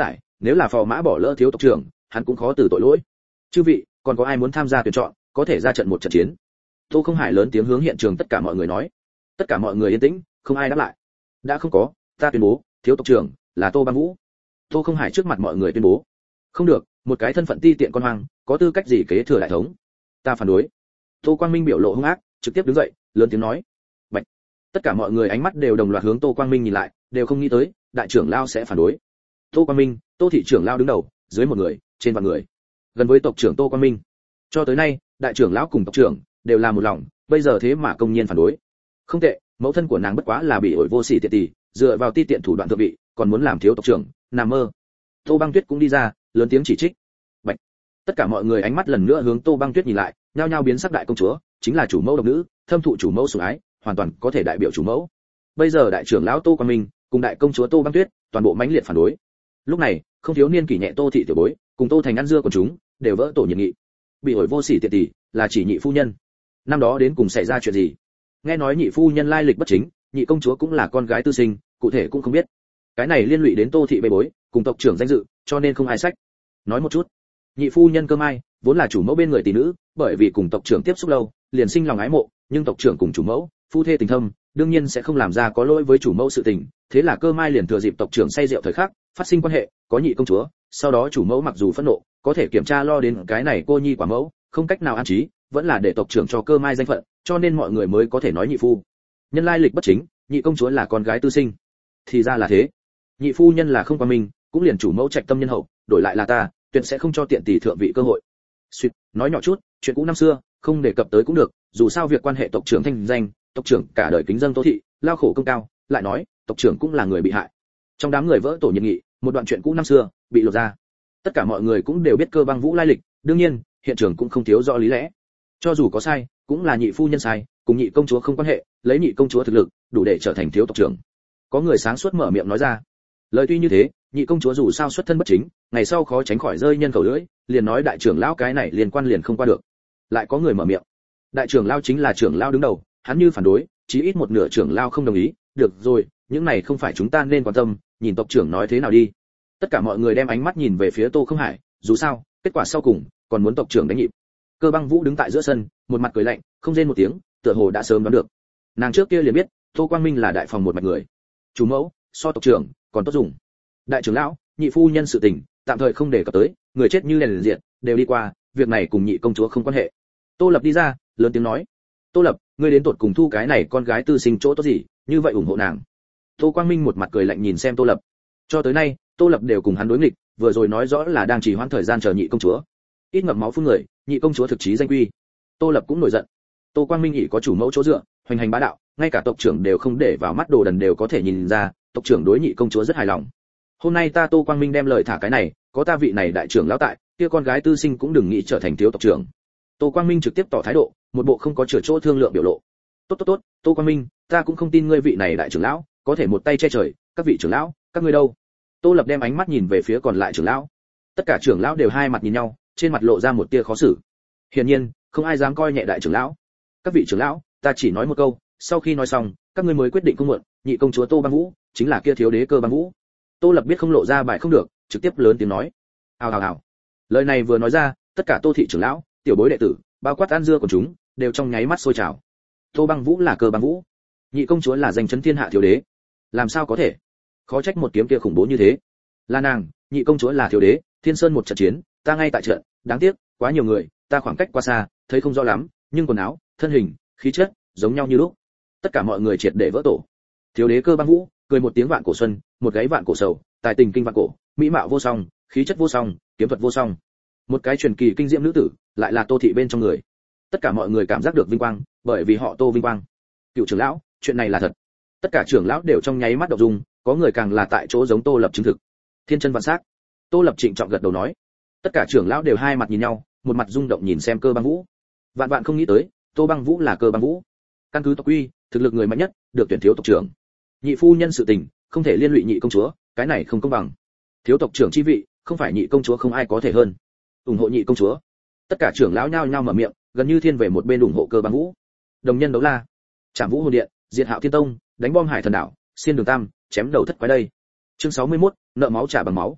nếu là phò mã bỏ lỡ thiếu tộc trưởng, hắn cũng khó từ tội lỗi. Chư vị, còn có ai muốn tham gia tuyển chọn, có thể ra trận một trận chiến. Tô Không Hải lớn tiếng hướng hiện trường tất cả mọi người nói. Tất cả mọi người yên tĩnh, không ai đáp lại. Đã không có, ta tuyên bố, thiếu tộc trưởng là Tô Băng Vũ. Tô Không Hải trước mặt mọi người tuyên bố. Không được, một cái thân phận ti tiện con hoang, có tư cách gì kế thừa đại thống? Ta phản đối. Tô Quang Minh biểu lộ hung ác, trực tiếp đứng dậy, lớn tiếng nói. Bạch. Tất cả mọi người ánh mắt đều đồng loạt hướng Tô Quang Minh nhìn lại, đều không nghĩ tới, đại trưởng lao sẽ phản đối. Tô Quang Minh, Tô thị trưởng lao đứng đầu, dưới một người, trên vạn người. Gần với tộc trưởng Tô Quang Minh. Cho tới nay, đại trưởng lão cùng tộc trưởng đều là một lòng, bây giờ thế mà công nhiên phản đối. Không tệ, mẫu thân của nàng bất quá là bị ổi vô sỉ tiện tỷ, dựa vào ti tiện thủ đoạn thượng vị, còn muốn làm thiếu tộc trưởng, nằm mơ. Tô Băng Tuyết cũng đi ra, lớn tiếng chỉ trích. Bạch. Tất cả mọi người ánh mắt lần nữa hướng Tô Băng Tuyết nhìn lại, nhao nhao biến sắc đại công chúa, chính là chủ mẫu độc nữ, thâm thụ chủ mẫu sủng ái, hoàn toàn có thể đại biểu chủ mẫu. Bây giờ đại trưởng lão Tô Quang Minh cùng đại công chúa Tô Băng Tuyết, toàn bộ mãnh liệt phản đối. Lúc này, không thiếu niên kỷ nhẹ Tô thị tiểu bối, cùng Tô Thành ăn dưa của chúng, đều vỡ tổ nhiệt nghị. Bị ổi vô sỉ tiện tỷ, là chỉ nhị phu nhân. Năm đó đến cùng xảy ra chuyện gì? Nghe nói nhị phu nhân lai lịch bất chính, nhị công chúa cũng là con gái tư sinh, cụ thể cũng không biết. Cái này liên lụy đến Tô thị bê bối, cùng tộc trưởng danh dự, cho nên không ai sách. Nói một chút. Nhị phu nhân Cơ Mai, vốn là chủ mẫu bên người tỷ nữ, bởi vì cùng tộc trưởng tiếp xúc lâu, liền sinh lòng ái mộ, nhưng tộc trưởng cùng chủ mẫu, phu thê tình thâm, đương nhiên sẽ không làm ra có lỗi với chủ mẫu sự tình, thế là Cơ Mai liền thừa dịp tộc trưởng say rượu thời khắc, phát sinh quan hệ, có nhị công chúa, sau đó chủ mẫu mặc dù phẫn nộ, có thể kiểm tra lo đến cái này cô nhi quả mẫu, không cách nào an trí, vẫn là để tộc trưởng cho Cơ Mai danh phận, cho nên mọi người mới có thể nói nhị phu nhân lai lịch bất chính, nhị công chúa là con gái tư sinh. Thì ra là thế. Nhị phu nhân là không qua mình, cũng liền chủ mẫu trạch tâm nhân hậu, đổi lại là ta, tuyệt sẽ không cho tiện tỷ thượng vị cơ hội. Suýt, nói nhỏ chút, chuyện cũ năm xưa, không đề cập tới cũng được, dù sao việc quan hệ tộc trưởng thanh danh, tộc trưởng cả đời kính dâng Tô thị, lao khổ công cao, lại nói, tộc trưởng cũng là người bị hại. Trong đám người vỡ tổ nhiệt nghị, một đoạn chuyện cũ năm xưa bị lột ra. Tất cả mọi người cũng đều biết Cơ Băng Vũ lai lịch, đương nhiên, hiện trường cũng không thiếu rõ lý lẽ. Cho dù có sai, cũng là nhị phu nhân sai, cùng nhị công chúa không quan hệ, lấy nhị công chúa thực lực, đủ để trở thành thiếu tộc trưởng. Có người sáng suốt mở miệng nói ra. Lời tuy như thế, nhị công chúa dù sao xuất thân bất chính, ngày sau khó tránh khỏi rơi nhân khẩu lưỡi, liền nói đại trưởng lão cái này liên quan liền không qua được. Lại có người mở miệng. Đại trưởng lão chính là trưởng lão đứng đầu, hắn như phản đối, chí ít một nửa trưởng lão không đồng ý, được rồi, những này không phải chúng ta nên quan tâm, nhìn tộc trưởng nói thế nào đi. Tất cả mọi người đem ánh mắt nhìn về phía Tô Không Hải, dù sao, kết quả sau cùng còn muốn tộc trưởng đánh nhịp. Cơ Băng Vũ đứng tại giữa sân, một mặt cười lạnh, không rên một tiếng, tựa hồ đã sớm đoán được. Nàng trước kia liền biết, Tô Quang Minh là đại phòng một mạch người. Chủ mẫu, so tộc trưởng, còn tốt dùng. Đại trưởng lão, nhị phu nhân sự tình, tạm thời không để cập tới, người chết như đèn liền diện, đều đi qua, việc này cùng nhị công chúa không quan hệ. Tô Lập đi ra, lớn tiếng nói: "Tô Lập, ngươi đến tụt cùng thu cái này con gái tư sinh chỗ tốt gì, như vậy ủng hộ nàng?" Tô Quang Minh một mặt cười lạnh nhìn xem Tô Lập. Cho tới nay, Tô Lập đều cùng hắn đối nghịch, vừa rồi nói rõ là đang trì hoãn thời gian chờ nhị công chúa. Ít ngậm máu phun người, nhị công chúa thực chí danh quy. Tô Lập cũng nổi giận. Tô Quang Minh ỷ có chủ mẫu chỗ dựa, hoành hành bá đạo, ngay cả tộc trưởng đều không để vào mắt, đồ đần đều có thể nhìn ra, tộc trưởng đối nhị công chúa rất hài lòng. Hôm nay ta Tô Quang Minh đem lời thả cái này, có ta vị này đại trưởng lão tại, kia con gái tư sinh cũng đừng nghĩ trở thành thiếu tộc trưởng. Tô Quang Minh trực tiếp tỏ thái độ, một bộ không có chừa chỗ thương lượng biểu lộ. Tốt tốt tốt, Tô Quang Minh, ta cũng không tin ngươi vị này đại trưởng lão có thể một tay che trời, các vị trưởng lão, các ngươi đâu? Tô Lập đem ánh mắt nhìn về phía còn lại trưởng lão. Tất cả trưởng lão đều hai mặt nhìn nhau, trên mặt lộ ra một tia khó xử. Hiển nhiên, không ai dám coi nhẹ đại trưởng lão. Các vị trưởng lão, ta chỉ nói một câu, sau khi nói xong, các ngươi mới quyết định không muộn, nhị công chúa Tô Băng Vũ chính là kia thiếu đế Cơ Băng Vũ. Tô Lập biết không lộ ra bài không được, trực tiếp lớn tiếng nói. Hào hào hào. Lời này vừa nói ra, tất cả Tô thị trưởng lão, tiểu bối đệ tử, bao quát ăn dưa của chúng, đều trong nháy mắt sôi trào. Tô Băng Vũ là Cơ Băng Vũ, nhị công chúa là danh chấn thiên hạ thiếu đế. Làm sao có thể? Khó trách một kiếm kia khủng bố như thế. Là nàng, nhị công chúa là thiếu đế, Thiên Sơn một trận chiến, ta ngay tại trận, đáng tiếc, quá nhiều người, ta khoảng cách quá xa, thấy không rõ lắm, nhưng quần áo, thân hình, khí chất, giống nhau như lúc. Tất cả mọi người triệt để vỡ tổ. Thiếu đế Cơ Băng Vũ, cười một tiếng vạn cổ xuân, một gáy vạn cổ sầu, tài tình kinh vạn cổ, mỹ mạo vô song, khí chất vô song, kiếm thuật vô song. Một cái truyền kỳ kinh diễm nữ tử, lại là Tô thị bên trong người. Tất cả mọi người cảm giác được vinh quang, bởi vì họ Tô vinh quang. Cựu trưởng lão, chuyện này là thật. Tất cả trưởng lão đều trong nháy mắt động dung, có người càng là tại chỗ giống Tô Lập chứng thực. Thiên chân vạn sắc. Tô Lập trịnh trọng gật đầu nói. Tất cả trưởng lão đều hai mặt nhìn nhau, một mặt rung động nhìn xem Cơ Băng Vũ. Vạn vạn không nghĩ tới, Tô Băng Vũ là Cơ Băng Vũ. Căn cứ tộc quy, thực lực người mạnh nhất được tuyển thiếu tộc trưởng. Nhị phu nhân sự tình, không thể liên lụy nhị công chúa, cái này không công bằng. Thiếu tộc trưởng chi vị, không phải nhị công chúa không ai có thể hơn. Ủng hộ nhị công chúa. Tất cả trưởng lão nhao nhao mở miệng, gần như thiên về một bên ủng hộ Cơ Băng Vũ. Đồng nhân đấu la, Trảm Vũ hồn điện, diệt Hạo Thiên Tông, đánh bom Hải Thần đảo, xiên đường tam, chém đầu thất quái đây. Chương sáu mươi mốt, nợ máu trả bằng máu.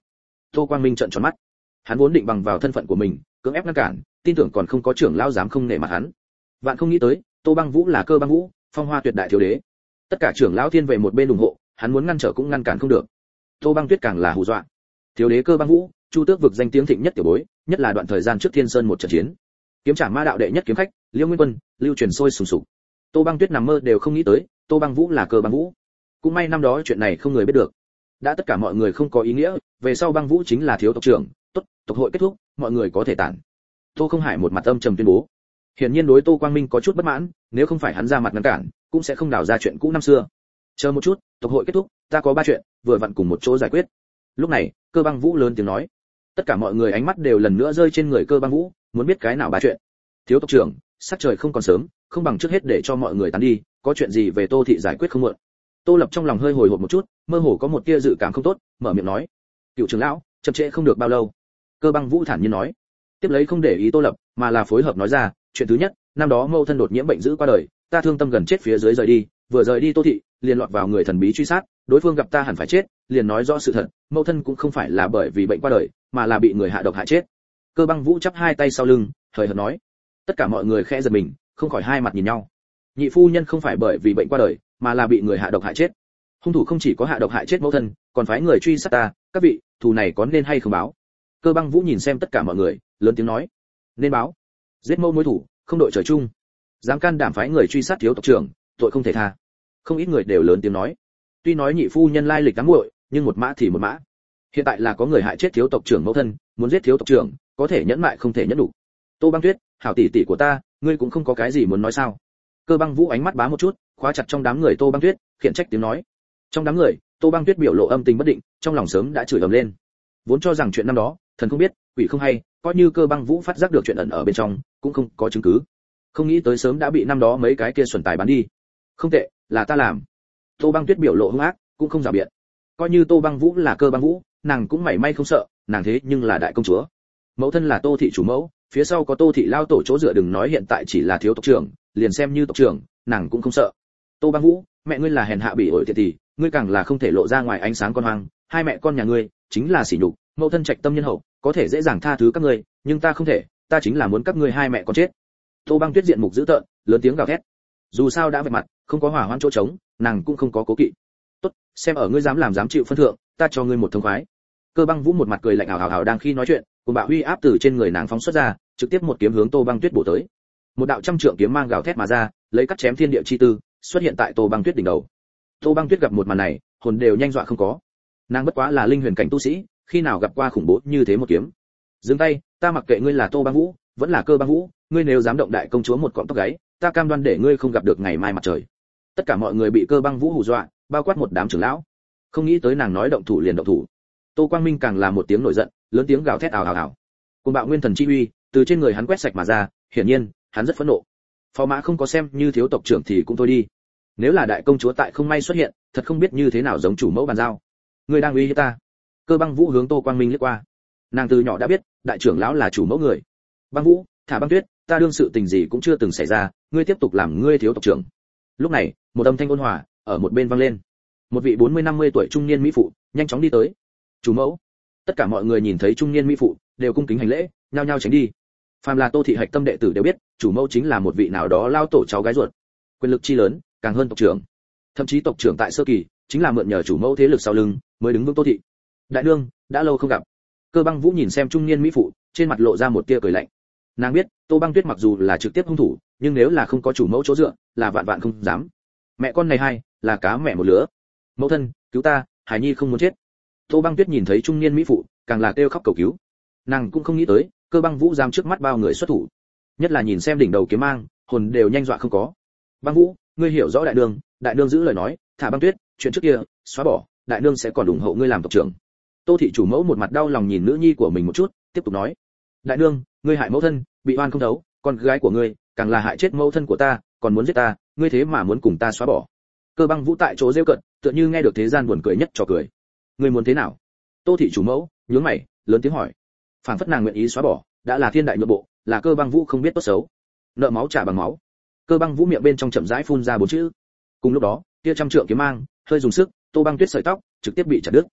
Tô Quang Minh trợn tròn mắt. Hắn vốn định bằng vào thân phận của mình cưỡng ép ngăn cản, tin tưởng còn không có trưởng lão dám không nể mặt hắn. Vạn không nghĩ tới, Tô Băng Vũ là Cơ Băng Vũ, phong hoa tuyệt đại thiếu đế. Tất cả trưởng lão thiên về một bên ủng hộ, hắn muốn ngăn trở cũng ngăn cản không được. Tô Băng Tuyết càng là hù dọa. Thiếu đế Cơ Băng Vũ, Chu Tước vực danh tiếng thịnh nhất tiểu bối, nhất là đoạn thời gian trước Thiên Sơn một trận chiến. Kiếm Trảm Ma đạo đệ nhất kiếm khách, Liêu Nguyên Quân, lưu truyền sôi sùng sục. Tô Băng Tuyết nằm mơ đều không nghĩ tới, Tô Băng Vũ là Cơ Băng Vũ. Cũng may năm đó chuyện này không người biết được. Đã tất cả mọi người không có ý nghĩa, về sau Băng Vũ chính là thiếu tộc trưởng, tốt, tộc hội kết thúc, mọi người có thể tản. Tô Không Hải một mặt âm trầm tuyên bố. Hiển nhiên đối Tô Quang Minh có chút bất mãn, nếu không phải hắn ra mặt ngăn cản, cũng sẽ không đào ra chuyện cũ năm xưa. Chờ một chút, tộc hội kết thúc, ta có ba chuyện, vừa vặn cùng một chỗ giải quyết. Lúc này, Cơ Băng Vũ lớn tiếng nói. Tất cả mọi người ánh mắt đều lần nữa rơi trên người Cơ Băng Vũ, muốn biết cái nào ba chuyện. Thiếu tộc trưởng, sắc trời không còn sớm, không bằng trước hết để cho mọi người tán đi, có chuyện gì về Tô thị giải quyết không muộn. Tô Lập trong lòng hơi hồi hộp một chút, mơ hồ có một tia dự cảm không tốt, mở miệng nói. Cựu trưởng lão, chậm trễ không được bao lâu. Cơ Băng Vũ thản nhiên nói. Tiếp lấy không để ý Tô Lập, mà là phối hợp nói ra, chuyện thứ nhất, năm đó mâu thân đột nhiễm bệnh dữ qua đời, ta thương tâm gần chết phía dưới rời đi, vừa rời đi Tô thị, liền lọt vào người thần bí truy sát, đối phương gặp ta hẳn phải chết, liền nói rõ sự thật, mâu thân cũng không phải là bởi vì bệnh qua đời, mà là bị người hạ độc hại chết. Cơ Băng Vũ chắp hai tay sau lưng, hời hợt nói. Tất cả mọi người khẽ giật mình, không khỏi hai mặt nhìn nhau. Nhị phu nhân không phải bởi vì bệnh qua đời, mà là bị người hạ độc hại chết. Hung thủ không chỉ có hạ độc hại chết mẫu thân, còn phái người truy sát ta, các vị, thù này có nên hay không báo? Cơ Băng Vũ nhìn xem tất cả mọi người, lớn tiếng nói. Nên báo. Giết mâu mối thủ, không đội trời chung. Dám can đảm phái người truy sát thiếu tộc trưởng, tội không thể tha. Không ít người đều lớn tiếng nói. Tuy nói nhị phu nhân lai lịch đáng muội, nhưng một mã thì một mã. Hiện tại là có người hại chết thiếu tộc trưởng mẫu thân, muốn giết thiếu tộc trưởng, có thể nhẫn mại không thể nhẫn đủ. Tô Băng Tuyết, hảo tỷ tỷ của ta, ngươi cũng không có cái gì muốn nói sao? Cơ Băng Vũ ánh mắt bá một chút, khóa chặt trong đám người Tô Băng Tuyết, khiển trách tiếng nói. Trong đám người, Tô Băng Tuyết biểu lộ âm tình bất định, trong lòng sớm đã chửi ầm lên. Vốn cho rằng chuyện năm đó, thần không biết, quỷ không hay, coi như Cơ Băng Vũ phát giác được chuyện ẩn ở bên trong, cũng không có chứng cứ. Không nghĩ tới sớm đã bị năm đó mấy cái kia xuẩn tài bán đi. Không tệ, là ta làm. Tô Băng Tuyết biểu lộ hung ác, cũng không giả biện. Coi như Tô Băng Vũ là Cơ Băng Vũ, nàng cũng mảy may không sợ, nàng thế nhưng là đại công chúa. Mẫu thân là Tô thị chủ mẫu, phía sau có Tô thị lao tổ chỗ dựa, đừng nói hiện tại chỉ là thiếu tộc trưởng, liền xem như tộc trưởng, nàng cũng không sợ. Tô Băng Vũ, mẹ ngươi là hèn hạ bị ổi thiệt tỷ, ngươi càng là không thể lộ ra ngoài ánh sáng con hoang, hai mẹ con nhà ngươi chính là sỉ nhục, mẫu thân trạch tâm nhân hậu, có thể dễ dàng tha thứ các ngươi, nhưng ta không thể, ta chính là muốn các ngươi hai mẹ con chết. Tô Băng Tuyết diện mục dữ tợn, lớn tiếng gào thét. Dù sao đã vạch mặt, không có hỏa hoãn chỗ trống, nàng cũng không có cố kỵ. Tốt, xem ở ngươi dám làm dám chịu phân thượng, ta cho ngươi một thông khoái. Cơ Băng Vũ một mặt cười lạnh ảo ảo ảo đang khi nói chuyện, cùng bạo huy áp từ trên người nàng phóng xuất ra, trực tiếp một kiếm hướng Tô Băng Tuyết bổ tới. Một đạo trăm trượng kiếm mang gào thét mà ra, lấy cắt chém thiên địa chi tư, xuất hiện tại Tô Băng Tuyết đỉnh đầu. Tô Băng Tuyết gặp một màn này, hồn đều nhanh dọa không có. Nàng bất quá là linh huyền cảnh tu sĩ, khi nào gặp qua khủng bố như thế một kiếm. Dừng tay, ta mặc kệ ngươi là Tô Băng Vũ, vẫn là Cơ Băng Vũ, ngươi nếu dám động đại công chúa một cọng tóc gáy, ta cam đoan để ngươi không gặp được ngày mai mặt trời. Tất cả mọi người bị Cơ Băng Vũ hù dọa, bao quát một đám trưởng lão. Không nghĩ tới nàng nói động thủ liền động thủ. Tô Quang Minh càng là một tiếng nổi giận, lớn tiếng gào thét ào ào ào. Cuồng bạo nguyên thần chi uy từ trên người hắn quét sạch mà ra, hiển nhiên, hắn rất phẫn nộ. Phò mã không có xem như thiếu tộc trưởng thì cũng thôi đi. Nếu là đại công chúa tại không may xuất hiện, thật không biết như thế nào giống chủ mẫu bàn giao. Ngươi đang uy hiếp ta? Cơ Băng Vũ hướng Tô Quang Minh liếc qua. Nàng từ nhỏ đã biết, đại trưởng lão là chủ mẫu người. Băng Vũ, thả Băng Tuyết, ta đương sự tình gì cũng chưa từng xảy ra, ngươi tiếp tục làm ngươi thiếu tộc trưởng. Lúc này, một âm thanh ôn hòa ở một bên vang lên. Một vị bốn mươi năm mươi tuổi trung niên mỹ phụ nhanh chóng đi tới. Chủ mẫu. Tất cả mọi người nhìn thấy trung niên mỹ phụ đều cung kính hành lễ, nhao nhao tránh đi. Phàm là Tô thị hạch tâm đệ tử đều biết, chủ mẫu chính là một vị nào đó lao tổ cháu gái ruột. Quyền lực chi lớn, càng hơn tộc trưởng. Thậm chí tộc trưởng tại sơ kỳ, chính là mượn nhờ chủ mẫu thế lực sau lưng, mới đứng vững Tô thị. Đại nương, đã lâu không gặp. Cơ Băng Vũ nhìn xem trung niên mỹ phụ, trên mặt lộ ra một tia cười lạnh. Nàng biết, Tô Băng Tuyết mặc dù là trực tiếp hung thủ, nhưng nếu là không có chủ mẫu chỗ dựa, là vạn vạn không dám. Mẹ con này hai, là cá mẹ một lứa. Mẫu thân, cứu ta, Hải Nhi không muốn chết. Tô Băng Tuyết nhìn thấy trung niên mỹ phụ, càng là kêu khóc cầu cứu. Nàng cũng không nghĩ tới, Cơ Băng Vũ dám trước mắt bao người xuất thủ. Nhất là nhìn xem đỉnh đầu kiếm mang, hồn đều nhanh dọa không có. Băng Vũ, ngươi hiểu rõ đại nương, đại nương giữ lời nói, thả Băng Tuyết, chuyện trước kia, xóa bỏ, đại nương sẽ còn ủng hộ ngươi làm tộc trưởng. Tô thị chủ mẫu một mặt đau lòng nhìn nữ nhi của mình một chút, tiếp tục nói: đại nương, ngươi hại mẫu thân, bị oan không thấu, con gái của ngươi, càng là hại chết mẫu thân của ta, còn muốn giết ta, ngươi thế mà muốn cùng ta xóa bỏ. Cơ Băng Vũ tại chỗ rêu cợt, tựa như nghe được thế gian buồn cười nhất trò cười. Ngươi muốn thế nào? Tô thị chủ mẫu nhướng mày, lớn tiếng hỏi. Phản phất nàng nguyện ý xóa bỏ, đã là thiên đại nhượng bộ, là Cơ Băng Vũ không biết tốt xấu. Nợ máu trả bằng máu. Cơ Băng Vũ miệng bên trong chậm rãi phun ra bốn chữ. Cùng lúc đó, kia trăm trượng kiếm mang, hơi dùng sức, Tô Băng Tuyết sợi tóc trực tiếp bị chặt đứt.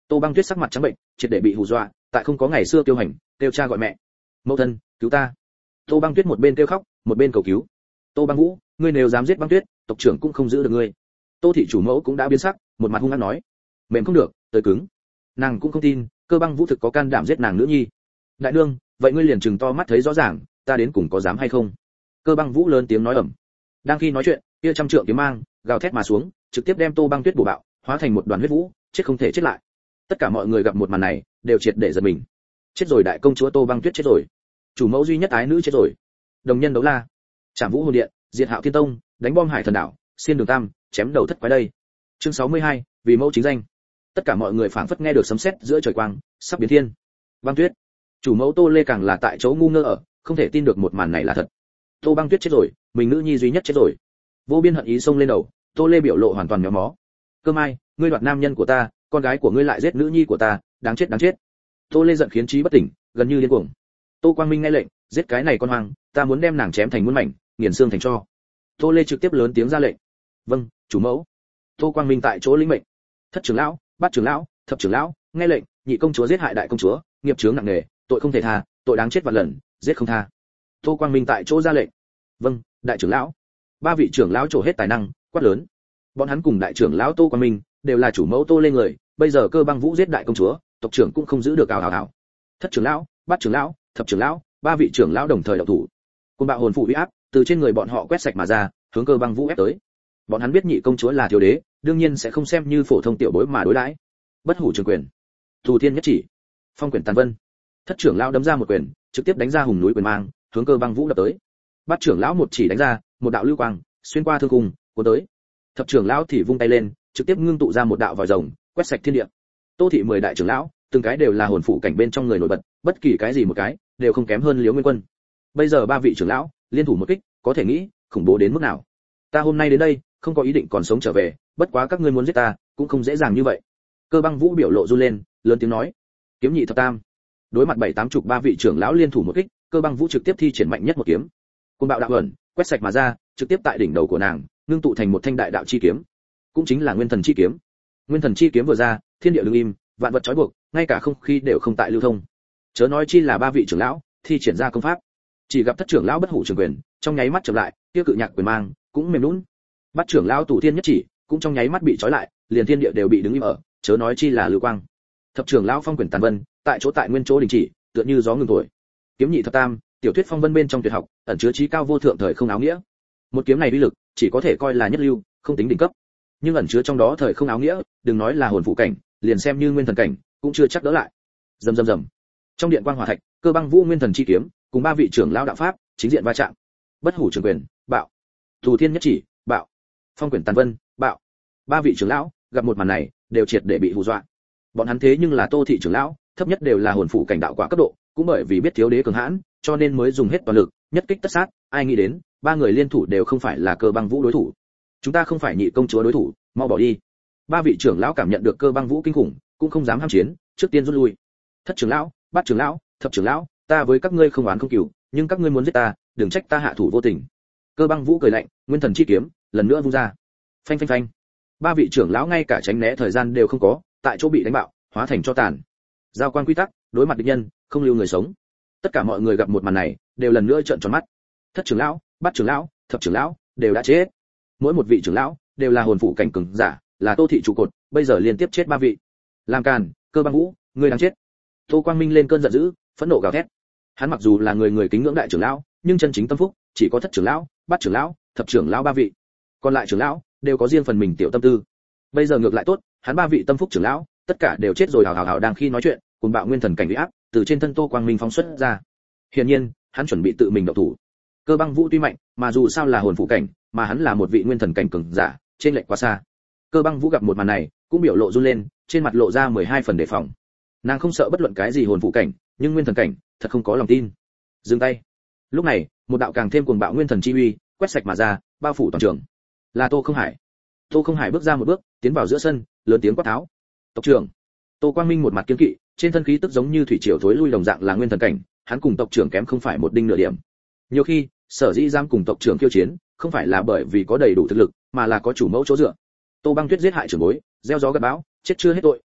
Tô Băng Tuyết sắc mặt trắng bệnh, triệt để bị hù dọa, tại không có ngày xưa kiêu hành, kêu cha gọi mẹ. Mẫu thân, cứu ta. Tô Băng Tuyết một bên kêu khóc, một bên cầu cứu. Tô Băng Vũ, ngươi nếu dám giết Băng Tuyết, tộc trưởng cũng không giữ được ngươi. Tô thị chủ mẫu cũng đã biến sắc, một mặt hung hăng nói, mềm không được, tới cứng. Nàng cũng không tin, Cơ Băng Vũ thực có can đảm giết nàng nữ nhi. Đại nương, vậy ngươi liền trừng to mắt thấy rõ ràng, ta đến cùng có dám hay không? Cơ Băng Vũ lớn tiếng nói ầm. Đang khi nói chuyện, kia trăm trượng kiếm mang gào thét mà xuống, trực tiếp đem Tô Băng Tuyết bổ bạo, hóa thành một đoàn huyết vũ, chết không thể chết lại. Tất cả mọi người gặp một màn này, đều triệt để giật mình. Chết rồi, đại công chúa Tô Băng Tuyết chết rồi. Chủ mẫu duy nhất ái nữ chết rồi. Đồng nhân đấu la, Trảm Vũ hồn điện, diệt Hạo Thiên Tông, đánh bom Hải Thần đảo, xiên đường tam, chém đầu thất quái đây. Chương sáu mươi hai, vì mẫu chính danh. Tất cả mọi người phảng phất nghe được sấm sét giữa trời quang, sắp biến thiên. Băng Tuyết, chủ mẫu Tô Lê càng là tại chỗ ngu ngơ ở, không thể tin được một màn này là thật. Tô Băng Tuyết chết rồi, mình nữ nhi duy nhất chết rồi. Vô biên hận ý xông lên đầu, Tô Lê biểu lộ hoàn toàn méo mó. Cơ Mai, ngươi đoạt nam nhân của ta, con gái của ngươi lại giết nữ nhi của ta, đáng chết đáng chết. Tô Lê giận khiến trí bất tỉnh, gần như điên cuồng. Tô Quang Minh nghe lệnh, giết cái này con hoang, ta muốn đem nàng chém thành muôn mảnh, nghiền xương thành tro. Tô Lê trực tiếp lớn tiếng ra lệnh. Vâng, chủ mẫu. Tô Quang Minh tại chỗ lĩnh mệnh. Thất trưởng lão, bát trưởng lão, thập trưởng lão, nghe lệnh, nhị công chúa giết hại đại công chúa, nghiệp chướng nặng nề, tội không thể tha, tội đáng chết vạn lần, giết không tha. Tô Quang Minh tại chỗ ra lệnh. Vâng, đại trưởng lão. Ba vị trưởng lão trổ hết tài năng, quát lớn. Bọn hắn cùng đại trưởng lão Tô Quang Minh đều là chủ mẫu Tô Lê người, bây giờ Cơ Băng Vũ giết đại công chúa, tộc trưởng cũng không giữ được ào ào ào. Thất trưởng lão, bát trưởng lão, thập trưởng lão, ba vị trưởng lão đồng thời động thủ. Côn bạo hồn phụ uy áp từ trên người bọn họ quét sạch mà ra, hướng Cơ Băng Vũ ép tới. Bọn hắn biết nhị công chúa là thiếu đế, đương nhiên sẽ không xem như phổ thông tiểu bối mà đối đãi. Bất hủ trường quyền, Thù Thiên nhất chỉ, Phong quyển tàn vân. Thất trưởng lão đấm ra một quyền, trực tiếp đánh ra hùng núi quyền mang, hướng Cơ Băng Vũ đập tới. Bát trưởng lão một chỉ đánh ra, một đạo lưu quang xuyên qua thương cung, cuốn tới. Thập trưởng lão thì vung tay lên, trực tiếp ngưng tụ ra một đạo vòi rồng, quét sạch thiên địa. Tô thị mười đại trưởng lão, từng cái đều là hồn phụ cảnh bên trong người nổi bật, bất kỳ cái gì một cái đều không kém hơn Liễu Nguyên Quân. Bây giờ ba vị trưởng lão liên thủ một kích, có thể nghĩ khủng bố đến mức nào. Ta hôm nay đến đây, không có ý định còn sống trở về, bất quá các ngươi muốn giết ta, cũng không dễ dàng như vậy. Cơ Băng Vũ biểu lộ run lên, lớn tiếng nói. Kiếm nhị thập tam. Đối mặt bảy tám chục ba vị trưởng lão liên thủ một kích, Cơ Băng Vũ trực tiếp thi triển mạnh nhất một kiếm. Côn bạo đạo ẩn, quét sạch mà ra, trực tiếp tại đỉnh đầu của nàng, ngưng tụ thành một thanh đại đạo chi kiếm, cũng chính là Nguyên Thần chi kiếm. Nguyên Thần chi kiếm vừa ra, thiên địa đứng im, vạn vật trói buộc, ngay cả không khí đều không tại lưu thông. Chớ nói chi là ba vị trưởng lão thi triển ra công pháp. Chỉ gặp thất trưởng lão bất hủ trường quyền, trong nháy mắt chậm lại, tiêu cự nhạc quyền mang cũng mềm nhũn. Bát trưởng lão Tù Thiên nhất chỉ, cũng trong nháy mắt bị trói lại, liền thiên địa đều bị đứng im ở, chớ nói chi là lưu quang. Thập trưởng lão Phong quyển tàn vân, tại chỗ tại nguyên chỗ đình chỉ, tựa như gió ngừng thổi. Kiếm nhị thập tam, tiểu thuyết phong vân bên trong tuyệt học, ẩn chứa trí cao vô thượng thời không áo nghĩa. Một kiếm này uy lực, chỉ có thể coi là nhất lưu, không tính đỉnh cấp. Nhưng ẩn chứa trong đó thời không áo nghĩa, đừng nói là hồn phụ cảnh, liền xem như nguyên thần cảnh, cũng chưa chắc đỡ lại. Rầm rầm rầm. Trong điện quang hỏa thạch, Cơ Băng Vũ Nguyên Thần chi kiếm, cùng ba vị trưởng lão đạo pháp, chính diện va chạm. Bất hủ trường quyền, bạo. Thù Thiên nhất chỉ, bạo. Phong quyển tàn vân, bạo. Ba vị trưởng lão gặp một màn này, đều triệt để bị hù dọa. Bọn hắn thế nhưng là Tô thị trưởng lão, thấp nhất đều là hồn phụ cảnh đạo quả cấp độ, cũng bởi vì biết thiếu đế cường hãn, cho nên mới dùng hết toàn lực, nhất kích tất sát. Ai nghĩ đến, ba người liên thủ đều không phải là Cơ Băng Vũ đối thủ. Chúng ta không phải nhị công chúa đối thủ, mau bỏ đi. Ba vị trưởng lão cảm nhận được Cơ Băng Vũ kinh khủng, cũng không dám ham chiến, trước tiên rút lui. Thất trưởng lão, bát trưởng lão, thập trưởng lão, ta với các ngươi không oán không cừu, nhưng các ngươi muốn giết ta, đừng trách ta hạ thủ vô tình. Cơ Băng Vũ cười lạnh, Nguyên Thần chi kiếm lần nữa vung ra. Phanh phanh phanh. Ba vị trưởng lão ngay cả tránh né thời gian đều không có, tại chỗ bị đánh bạo, hóa thành tro tàn. Giao quan quy tắc, đối mặt địch nhân, không lưu người sống. Tất cả mọi người gặp một màn này, đều lần nữa trợn tròn mắt. Thất trưởng lão, bát trưởng lão, thập trưởng lão đều đã chết. Mỗi một vị trưởng lão đều là hồn phụ cảnh cường giả, là Tô thị trụ cột, bây giờ liên tiếp chết ba vị. Làm càn, Cơ Băng Vũ, ngươi đáng chết. Tô Quang Minh lên cơn giận dữ, phẫn nộ gào thét. Hắn mặc dù là người người kính ngưỡng đại trưởng lão, nhưng chân chính tâm phúc chỉ có thất trưởng lão, bát trưởng lão, thập trưởng lão ba vị. Còn lại trưởng lão đều có riêng phần mình tiểu tâm tư. Bây giờ ngược lại tốt, hắn ba vị tâm phúc trưởng lão, tất cả đều chết rồi. Hào hào hào đang khi nói chuyện, cùng bạo nguyên thần cảnh uy áp từ trên thân Tô Quang Minh phóng xuất ra. Hiển nhiên, hắn chuẩn bị tự mình động thủ. Cơ Băng Vũ tuy mạnh, mà dù sao là hồn phụ cảnh, mà hắn là một vị nguyên thần cảnh cường giả, trên lệch quá xa. Cơ Băng Vũ gặp một màn này, cũng biểu lộ run lên, trên mặt lộ ra mười hai phần đề phòng. Nàng không sợ bất luận cái gì hồn phụ cảnh, nhưng nguyên thần cảnh, thật không có lòng tin. Dừng tay. Lúc này, một đạo càng thêm cuồng bạo nguyên thần chi uy, quét sạch mà ra, bao phủ toàn trường. Là Tô Không Hải. Tô Không Hải bước ra một bước, tiến vào giữa sân, lớn tiếng quát tháo. Tộc trưởng. Tô Quang Minh một mặt kiên kỵ, trên thân khí tức giống như thủy triều thối lui đồng dạng là nguyên thần cảnh, hắn cùng tộc trưởng kém không phải một đinh nửa điểm. Nhiều khi, sở dĩ dám cùng tộc trưởng khiêu chiến, không phải là bởi vì có đầy đủ thực lực, mà là có chủ mẫu chỗ dựa. Tô Băng Tuyết giết hại trưởng bối, gieo gió gặt bão, chết chưa hết tội,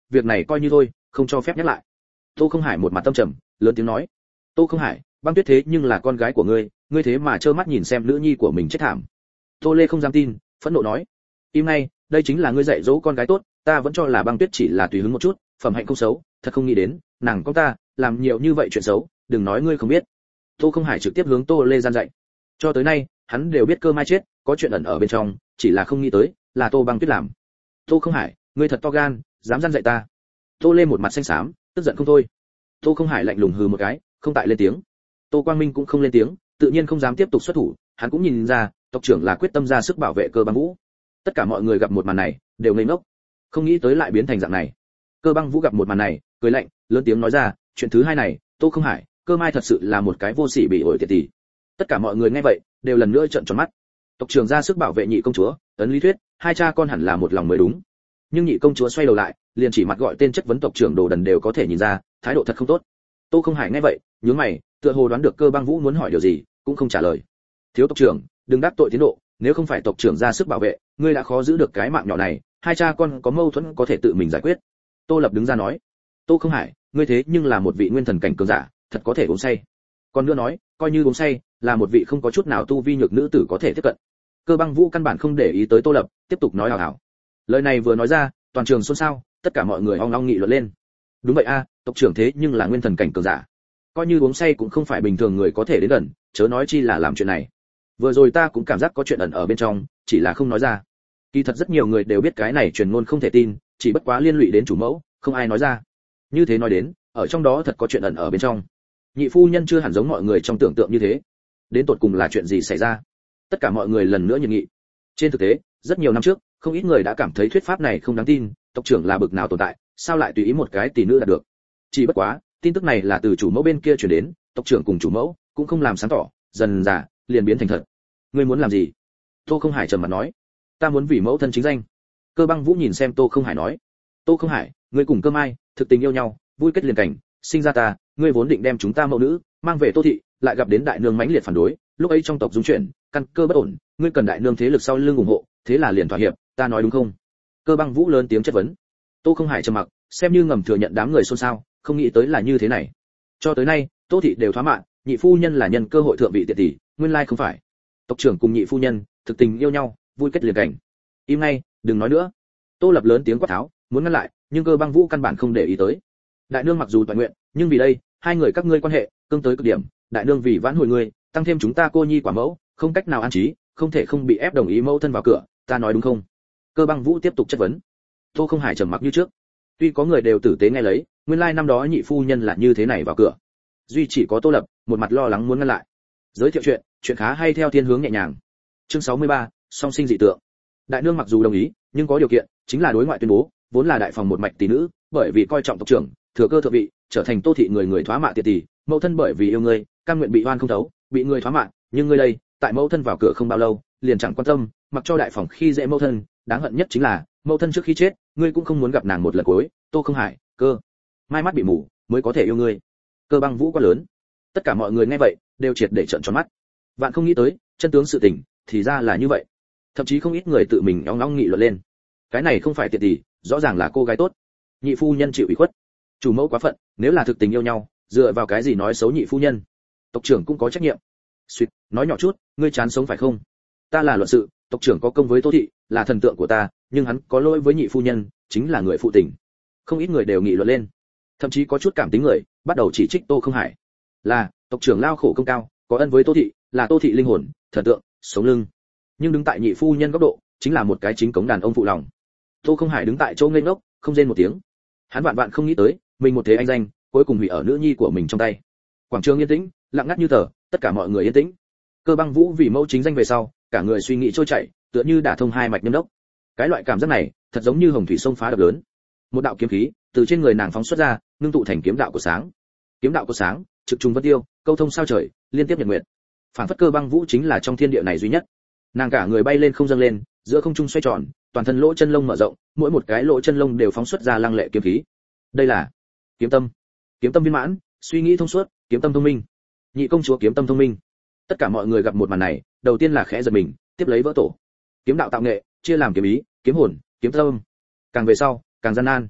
việc này coi như thôi, không cho phép nhắc lại. Tô Không Hải một mặt tâm trầm, lớn tiếng nói. Tô Không Hải, Băng Tuyết thế nhưng là con gái của ngươi, ngươi thế mà trơ mắt nhìn xem nữ nhi của mình chết thảm. Tô Lê không dám tin, phẫn nộ nói. Im ngay, đây chính là ngươi dạy dỗ con gái tốt, ta vẫn cho là Băng Tuyết chỉ là tùy hứng một chút, phẩm hạnh không xấu, thật không nghĩ đến, nàng con ta làm nhiều như vậy chuyện xấu, đừng nói ngươi không biết. Tô Không Hải trực tiếp hướng Tô Lê gian dạy. Cho tới nay, hắn đều biết Cơ Mai chết, có chuyện ẩn ở bên trong, chỉ là không nghĩ tới, là Tô Băng Tuyết làm. Tô Không Hải, ngươi thật to gan, dám gian dạy ta. Tô Lê một mặt xanh xám, tức giận không thôi. Tô Không Hải lạnh lùng hừ một cái, không tại lên tiếng. Tô Quang Minh cũng không lên tiếng, tự nhiên không dám tiếp tục xuất thủ, hắn cũng nhìn ra, tộc trưởng là quyết tâm ra sức bảo vệ Cơ Băng Vũ. Tất cả mọi người gặp một màn này, đều ngây ngốc, không nghĩ tới lại biến thành dạng này. Cơ Băng Vũ gặp một màn này, cười lạnh, lớn tiếng nói ra, chuyện thứ hai này, Tô Không Hải, Cơ Mai thật sự là một cái vô sỉ bị ổi tiệt tỷ. Tất cả mọi người nghe vậy, đều lần nữa trợn tròn mắt. Tộc trưởng ra sức bảo vệ nhị công chúa, ấn lý thuyết, hai cha con hẳn là một lòng mới đúng. Nhưng nhị công chúa xoay đầu lại, liền chỉ mặt gọi tên chất vấn tộc trưởng đồ đần đều có thể nhìn ra, thái độ thật không tốt. Tô Không Hải nghe vậy, nhướng mày, tựa hồ đoán được Cơ Băng Vũ muốn hỏi điều gì, cũng không trả lời. Thiếu tộc trưởng, đừng đắc tội tiến độ, nếu không phải tộc trưởng ra sức bảo vệ, ngươi đã khó giữ được cái mạng nhỏ này, hai cha con có mâu thuẫn có thể tự mình giải quyết. Tô Lập đứng ra nói. Tô Không Hải, ngươi thế nhưng là một vị nguyên thần cảnh cường giả, thật có thể uống say. Còn nữa nói, coi như uống say, là một vị không có chút nào tu vi nhược nữ tử có thể tiếp cận. Cơ Băng Vũ căn bản không để ý tới Tô Lập, tiếp tục nói hào hào. Lời này vừa nói ra, toàn trường xôn xao, tất cả mọi người ong ong nghị luận lên. Đúng vậy a, tộc trưởng thế nhưng là nguyên thần cảnh cường giả, coi như uống say cũng không phải bình thường người có thể đến gần, chớ nói chi là làm chuyện này. Vừa rồi ta cũng cảm giác có chuyện ẩn ở bên trong, chỉ là không nói ra. Kỳ thật rất nhiều người đều biết cái này truyền ngôn không thể tin, chỉ bất quá liên lụy đến chủ mẫu, không ai nói ra. Như thế nói đến, ở trong đó thật có chuyện ẩn ở bên trong. Nhị phu nhân chưa hẳn giống mọi người trong tưởng tượng như thế. Đến tột cùng là chuyện gì xảy ra? Tất cả mọi người lần nữa nhiệt nghị. Trên thực tế, rất nhiều năm trước, không ít người đã cảm thấy thuyết pháp này không đáng tin, tộc trưởng là bực nào tồn tại, sao lại tùy ý một cái tỷ nữ đạt được? Chỉ bất quá, tin tức này là từ chủ mẫu bên kia truyền đến, tộc trưởng cùng chủ mẫu cũng không làm sáng tỏ, dần dà liền biến thành thật. Ngươi muốn làm gì? Tô Không Hải trầm mặt nói. Ta muốn vì mẫu thân chính danh. Cơ Băng Vũ nhìn xem Tô Không Hải nói. Tô Không Hải, ngươi cùng Cơ Mai thực tình yêu nhau, vui kết liền cảnh, sinh ra ta, ngươi vốn định đem chúng ta mẫu nữ mang về Tô thị, lại gặp đến đại nương mãnh liệt phản đối, lúc ấy trong tộc dung chuyển, căn cơ bất ổn, ngươi cần đại nương thế lực sau lưng ủng hộ, thế là liền thỏa hiệp, ta nói đúng không? Cơ Băng Vũ lớn tiếng chất vấn. Tô Không Hải trầm mặc, xem như ngầm thừa nhận đám người xôn xao, không nghĩ tới là như thế này. Cho tới nay, Tô thị đều thoá mạn, nhị phu nhân là nhân cơ hội thượng vị tiện tỷ, nguyên lai không phải. Tộc trưởng cùng nhị phu nhân thực tình yêu nhau, vui kết liền cảnh. Im ngay, đừng nói nữa. Tô Lập lớn tiếng quát tháo, muốn ngăn lại, nhưng Cơ Băng Vũ căn bản không để ý tới. Đại nương mặc dù toàn nguyện, nhưng vì đây, hai người các ngươi quan hệ cương tới cực điểm, đại nương vì vãn hồi ngươi, tăng thêm chúng ta cô nhi quả mẫu, không cách nào an trí, không thể không bị ép đồng ý mẫu thân vào cửa, ta nói đúng không? Cơ Băng Vũ tiếp tục chất vấn. Tô Không Hải trầm mặc như trước. Tuy có người đều tử tế nghe lấy, nguyên lai năm đó nhị phu nhân là như thế này vào cửa. Duy chỉ có Tô Lập, một mặt lo lắng muốn ngăn lại. Giới thiệu chuyện, chuyện khá hay theo thiên hướng nhẹ nhàng. Chương sáu mươi ba, song sinh dị tượng. Đại nương mặc dù đồng ý, nhưng có điều kiện, chính là đối ngoại tuyên bố, vốn là đại phòng một mạch tỷ nữ, bởi vì coi trọng tộc trưởng, thừa cơ thượng vị, trở thành Tô thị người người thoá mạ tiệt tỷ, mẫu thân bởi vì yêu ngươi, cam nguyện bị oan không thấu, bị người thoá mạ, nhưng ngươi đây, tại mẫu thân vào cửa không bao lâu, liền chẳng quan tâm, mặc cho đại phòng khi dễ mẫu thân, đáng hận nhất chính là, mẫu thân trước khi chết, ngươi cũng không muốn gặp nàng một lần cuối, Tô Không Hải, Cơ Mai mắt bị mù, mới có thể yêu ngươi. Cơ Băng Vũ quá lớn. Tất cả mọi người nghe vậy, đều triệt để trợn tròn mắt. Vạn không nghĩ tới, chân tướng sự tình, thì ra là như vậy. Thậm chí không ít người tự mình ong ong nghị luận lên. Cái này không phải tiện tỷ, rõ ràng là cô gái tốt. Nhị phu nhân chịu ủy khuất, chủ mẫu quá phận, nếu là thực tình yêu nhau, dựa vào cái gì nói xấu nhị phu nhân? Tộc trưởng cũng có trách nhiệm. Suýt, nói nhỏ chút, ngươi chán sống phải không? Ta là luận sự, tộc trưởng có công với Tô thị, là thần tượng của ta, nhưng hắn có lỗi với nhị phu nhân, chính là người phụ tình. Không ít người đều nghị luận lên, thậm chí có chút cảm tính người, bắt đầu chỉ trích Tô Không Hải. Là, tộc trưởng lao khổ công cao, có ân với Tô thị, là Tô thị linh hồn, thần tượng, sống lưng. Nhưng đứng tại nhị phu nhân góc độ, chính là một cái chính cống đàn ông phụ lòng. Tô Không Hải đứng tại chỗ ngây ngốc, không rên một tiếng. Hắn vạn vạn không nghĩ tới, mình một thế anh danh, cuối cùng hủy ở nữ nhi của mình trong tay. Quảng trường yên tĩnh, lặng ngắt như tờ, tất cả mọi người yên tĩnh. Cơ Băng Vũ vì mẫu chính danh về sau, cả người suy nghĩ trôi chảy, tựa như đả thông hai mạch nhâm đốc. Cái loại cảm giác này, thật giống như hồng thủy sông phá đập lớn. Một đạo kiếm khí từ trên người nàng phóng xuất ra, ngưng tụ thành kiếm đạo của sáng. Kiếm đạo của sáng, trực trùng vân tiêu, câu thông sao trời, liên tiếp nhật nguyệt. Phản phất Cơ Băng Vũ chính là trong thiên địa này duy nhất. Nàng cả người bay lên không dâng lên, giữa không trung xoay tròn, toàn thân lỗ chân lông mở rộng, mỗi một cái lỗ chân lông đều phóng xuất ra lăng lệ kiếm khí. Đây là kiếm tâm. Kiếm tâm viên mãn, suy nghĩ thông suốt, kiếm tâm thông minh. Nhị công chúa kiếm tâm thông minh. Tất cả mọi người gặp một màn này, đầu tiên là khẽ giật mình, tiếp lấy vỡ tổ. Kiếm đạo tạo nghệ, chia làm kiếm ý, kiếm hồn, kiếm tâm. Càng về sau, càng gian nan.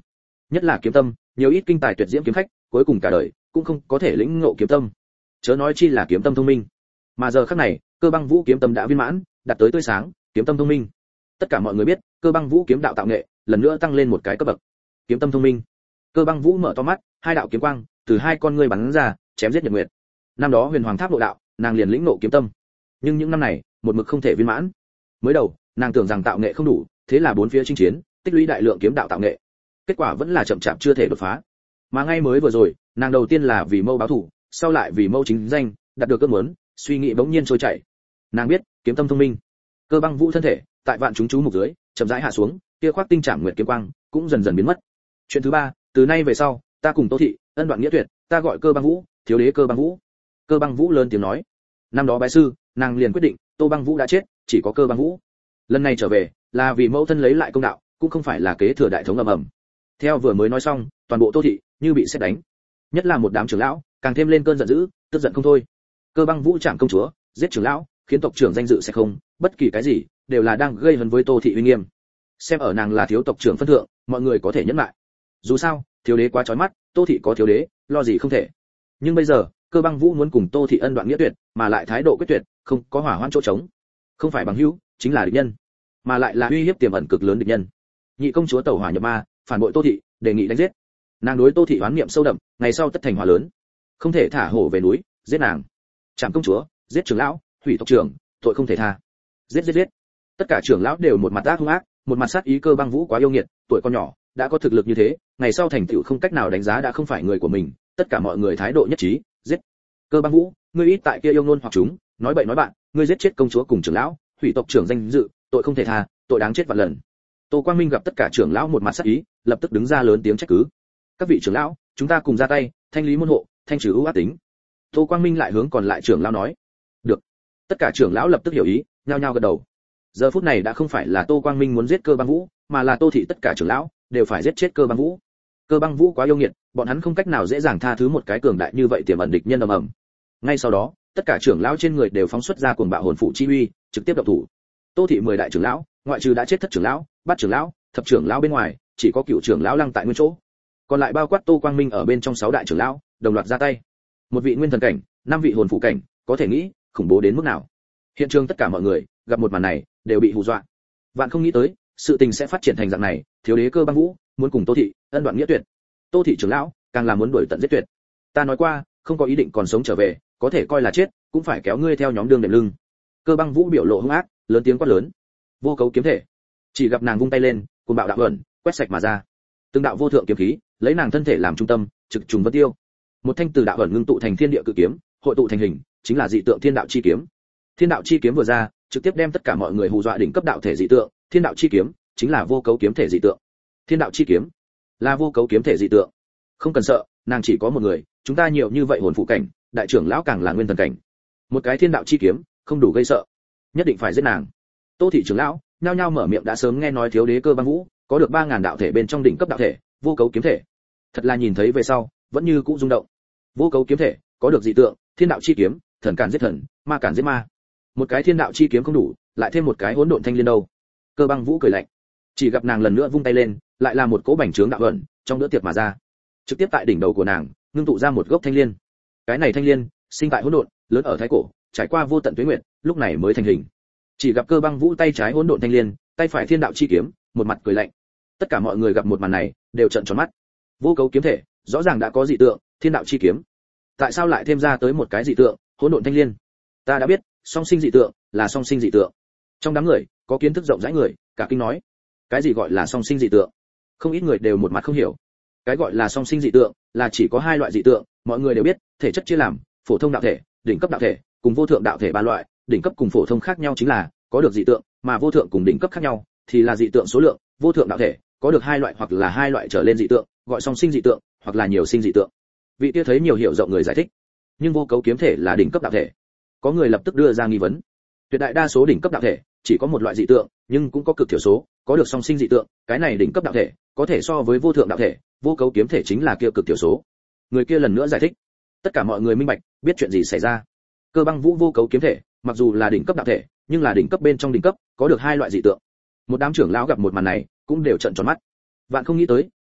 Nhất là kiếm tâm, nhiều ít kinh tài tuyệt diễm kiếm khách, cuối cùng cả đời cũng không có thể lĩnh ngộ kiếm tâm. Chớ nói chi là kiếm tâm thông minh. Mà giờ khắc này, Cơ Băng Vũ kiếm tâm đã viên mãn, đạt tới tươi sáng, kiếm tâm thông minh. Tất cả mọi người biết, Cơ Băng Vũ kiếm đạo tạo nghệ, lần nữa tăng lên một cái cấp bậc. Kiếm tâm thông minh. Cơ Băng Vũ mở to mắt, hai đạo kiếm quang từ hai con ngươi bắn ra, chém giết Nhật Nguyệt. Năm đó Huyền Hoàng Tháp nội đạo, nàng liền lĩnh ngộ kiếm tâm. Nhưng những năm này, một mực không thể viên mãn. Mới đầu, nàng tưởng rằng tạo nghệ không đủ, thế là bốn phía chinh chiến, tích lũy đại lượng kiếm đạo tạo nghệ. Kết quả vẫn là chậm chạp chưa thể đột phá. Mà ngay mới vừa rồi, nàng đầu tiên là vì mâu báo thủ, sau lại vì mâu chính danh, đạt được ước muốn, suy nghĩ bỗng nhiên trôi chảy. Nàng biết, kiếm tâm thông minh. Cơ Băng Vũ thân thể, tại vạn chúng chú mục dưới, chậm rãi hạ xuống, kia khoác tinh trảm nguyệt kiếm quang, cũng dần dần biến mất. Chuyện thứ ba, từ nay về sau, ta cùng Tô thị, ân đoạn nghĩa tuyệt, ta gọi Cơ Băng Vũ, thiếu đế Cơ Băng Vũ. Cơ Băng Vũ lớn tiếng nói. Năm đó bái sư, nàng liền quyết định, Tô Băng Vũ đã chết, chỉ có Cơ Băng Vũ. Lần này trở về, là vì mẫu thân lấy lại công đạo, cũng không phải là kế thừa đại thống ầm ầm. Theo vừa mới nói xong, toàn bộ Tô thị như bị sét đánh. Nhất là một đám trưởng lão, càng thêm lên cơn giận dữ, tức giận không thôi. Cơ Băng Vũ chạm công chúa, giết trưởng lão, khiến tộc trưởng danh dự sẽ không, bất kỳ cái gì đều là đang gây hấn với Tô thị uy nghiêm. Xem ở nàng là thiếu tộc trưởng phân thượng, mọi người có thể nhẫn lại. Dù sao, thiếu đế quá chói mắt, Tô thị có thiếu đế, lo gì không thể. Nhưng bây giờ, Cơ Băng Vũ muốn cùng Tô thị ân đoạn nghĩa tuyệt, mà lại thái độ quyết tuyệt, không có hỏa hoãn chỗ trống. Không phải bằng hữu, chính là địch nhân, mà lại là uy hiếp tiềm ẩn cực lớn địch nhân. Nhị công chúa tẩu hỏa nhập ma, phản bội Tô thị, đề nghị đánh giết. Nàng đối Tô thị oán niệm sâu đậm, ngày sau tất thành hòa lớn. Không thể thả hổ về núi, giết nàng. Trảm công chúa, giết trưởng lão, hủy tộc trưởng, tội không thể tha. Giết giết giết. Tất cả trưởng lão đều một mặt ác hung ác, một mặt sát ý. Cơ Băng Vũ quá yêu nghiệt, tuổi còn nhỏ, đã có thực lực như thế, ngày sau thành tựu không cách nào đánh giá đã không phải người của mình, tất cả mọi người thái độ nhất trí, giết. Cơ Băng Vũ, ngươi ít tại kia yêu ngôn hoặc chúng, nói bậy nói bạn, ngươi giết chết công chúa cùng trưởng lão, hủy tộc trưởng danh dự, tội không thể tha, tội đáng chết vạn lần. Tô Quang Minh gặp tất cả trưởng lão một mặt sát ý, lập tức đứng ra lớn tiếng trách cứ. Các vị trưởng lão, chúng ta cùng ra tay, thanh lý môn hộ, thanh trừ ưu ác tính. Tô Quang Minh lại hướng còn lại trưởng lão nói. Được. Tất cả trưởng lão lập tức hiểu ý, nhao nhao gật đầu. Giờ phút này đã không phải là Tô Quang Minh muốn giết Cơ Băng Vũ, mà là Tô thị tất cả trưởng lão đều phải giết chết Cơ Băng Vũ. Cơ Băng Vũ quá yêu nghiệt, bọn hắn không cách nào dễ dàng tha thứ một cái cường đại như vậy tiềm ẩn địch nhân ầm ầm. Ngay sau đó, tất cả trưởng lão trên người đều phóng xuất ra cuồng bạo hồn phụ chi uy, trực tiếp động thủ. Tô thị mười đại trưởng lão, ngoại trừ đã chết thất trưởng lão, bát trưởng lão, thập trưởng lão bên ngoài, chỉ có cựu trưởng lão lăng tại nguyên chỗ. Còn lại bao quát Tô Quang Minh ở bên trong sáu đại trưởng lão, đồng loạt ra tay. Một vị nguyên thần cảnh, năm vị hồn phụ cảnh, có thể nghĩ khủng bố đến mức nào. Hiện trường tất cả mọi người gặp một màn này đều bị hù dọa. Vạn không nghĩ tới, sự tình sẽ phát triển thành dạng này, thiếu đế Cơ Băng Vũ muốn cùng Tô thị ân đoạn nghĩa tuyệt. Tô thị trưởng lão càng là muốn đuổi tận giết tuyệt. Ta nói qua, không có ý định còn sống trở về, có thể coi là chết, cũng phải kéo ngươi theo nhóm đường đệm lưng. Cơ Băng Vũ biểu lộ hung ác, lớn tiếng quát lớn. Vô cấu kiếm thể. Chỉ gặp nàng vung tay lên, cuồng bạo đạo ẩn, quét sạch mà ra. Từng đạo vô thượng kiếm khí, lấy nàng thân thể làm trung tâm, trực trùng vân tiêu. Một thanh từ đạo ẩn ngưng tụ thành thiên địa cự kiếm, hội tụ thành hình, chính là dị tượng thiên đạo chi kiếm. Thiên đạo chi kiếm vừa ra, trực tiếp đem tất cả mọi người hù dọa đỉnh cấp đạo thể dị tượng, thiên đạo chi kiếm chính là vô cấu kiếm thể dị tượng. Thiên đạo chi kiếm là vô cấu kiếm thể dị tượng. Không cần sợ, nàng chỉ có một người, chúng ta nhiều như vậy hồn phụ cảnh, đại trưởng lão càng là nguyên thần cảnh. Một cái thiên đạo chi kiếm, không đủ gây sợ, nhất định phải giết nàng. Tô thị trưởng lão nhao nhao mở miệng đã sớm nghe nói thiếu đế Cơ Băng Vũ có được ba ngàn đạo thể bên trong đỉnh cấp đạo thể, vô cấu kiếm thể. Thật là nhìn thấy về sau, vẫn như cũ rung động. Vô cấu kiếm thể, có được dị tượng, thiên đạo chi kiếm, thần cản giết thần, ma cản giết ma. Một cái thiên đạo chi kiếm không đủ, lại thêm một cái hỗn độn thanh liên đâu. Cơ Băng Vũ cười lạnh. Chỉ gặp nàng lần nữa vung tay lên, lại là một cỗ bành trướng đạo ẩn, trong bữa tiệc mà ra. Trực tiếp tại đỉnh đầu của nàng, ngưng tụ ra một gốc thanh liên. Cái này thanh liên, sinh tại hỗn độn, lớn ở thái cổ, trải qua vô tận tuế nguyệt, lúc này mới thành hình. Chỉ gặp Cơ Băng Vũ tay trái hỗn độn thanh liên, tay phải thiên đạo chi kiếm, một mặt cười lạnh. Tất cả mọi người gặp một màn này, đều trợn tròn mắt. Vô cấu kiếm thể, rõ ràng đã có dị tượng, thiên đạo chi kiếm. Tại sao lại thêm ra tới một cái dị tượng, hỗn độn thanh liên? Ta đã biết, song sinh dị tượng, là song sinh dị tượng. Trong đám người, có kiến thức rộng rãi người, cả kinh nói. Cái gì gọi là song sinh dị tượng? Không ít người đều một mặt không hiểu. Cái gọi là song sinh dị tượng, là chỉ có hai loại dị tượng, mọi người đều biết, thể chất chia làm, phổ thông đạo thể, đỉnh cấp đạo thể, cùng vô thượng đạo thể ba loại, đỉnh cấp cùng phổ thông khác nhau chính là có được dị tượng, mà vô thượng cùng đỉnh cấp khác nhau thì là dị tượng số lượng, vô thượng đạo thể có được hai loại hoặc là hai loại trở lên dị tượng, gọi song sinh dị tượng, hoặc là nhiều sinh dị tượng. Vị kia thấy nhiều hiểu rộng người giải thích. Nhưng vô cấu kiếm thể là đỉnh cấp đạo thể. Có người lập tức đưa ra nghi vấn. Tuyệt đại đa số đỉnh cấp đạo thể chỉ có một loại dị tượng, nhưng cũng có cực thiểu số có được song sinh dị tượng, cái này đỉnh cấp đạo thể có thể so với vô thượng đạo thể, vô cấu kiếm thể chính là kia cực thiểu số. Người kia lần nữa giải thích. Tất cả mọi người minh bạch, biết chuyện gì xảy ra. Cơ Băng Vũ vô cấu kiếm thể, mặc dù là đỉnh cấp đạo thể, nhưng là đỉnh cấp bên trong đỉnh cấp, có được hai loại dị tượng. Một đám trưởng lão gặp một màn này, cũng đều trợn tròn mắt. Vạn không nghĩ tới,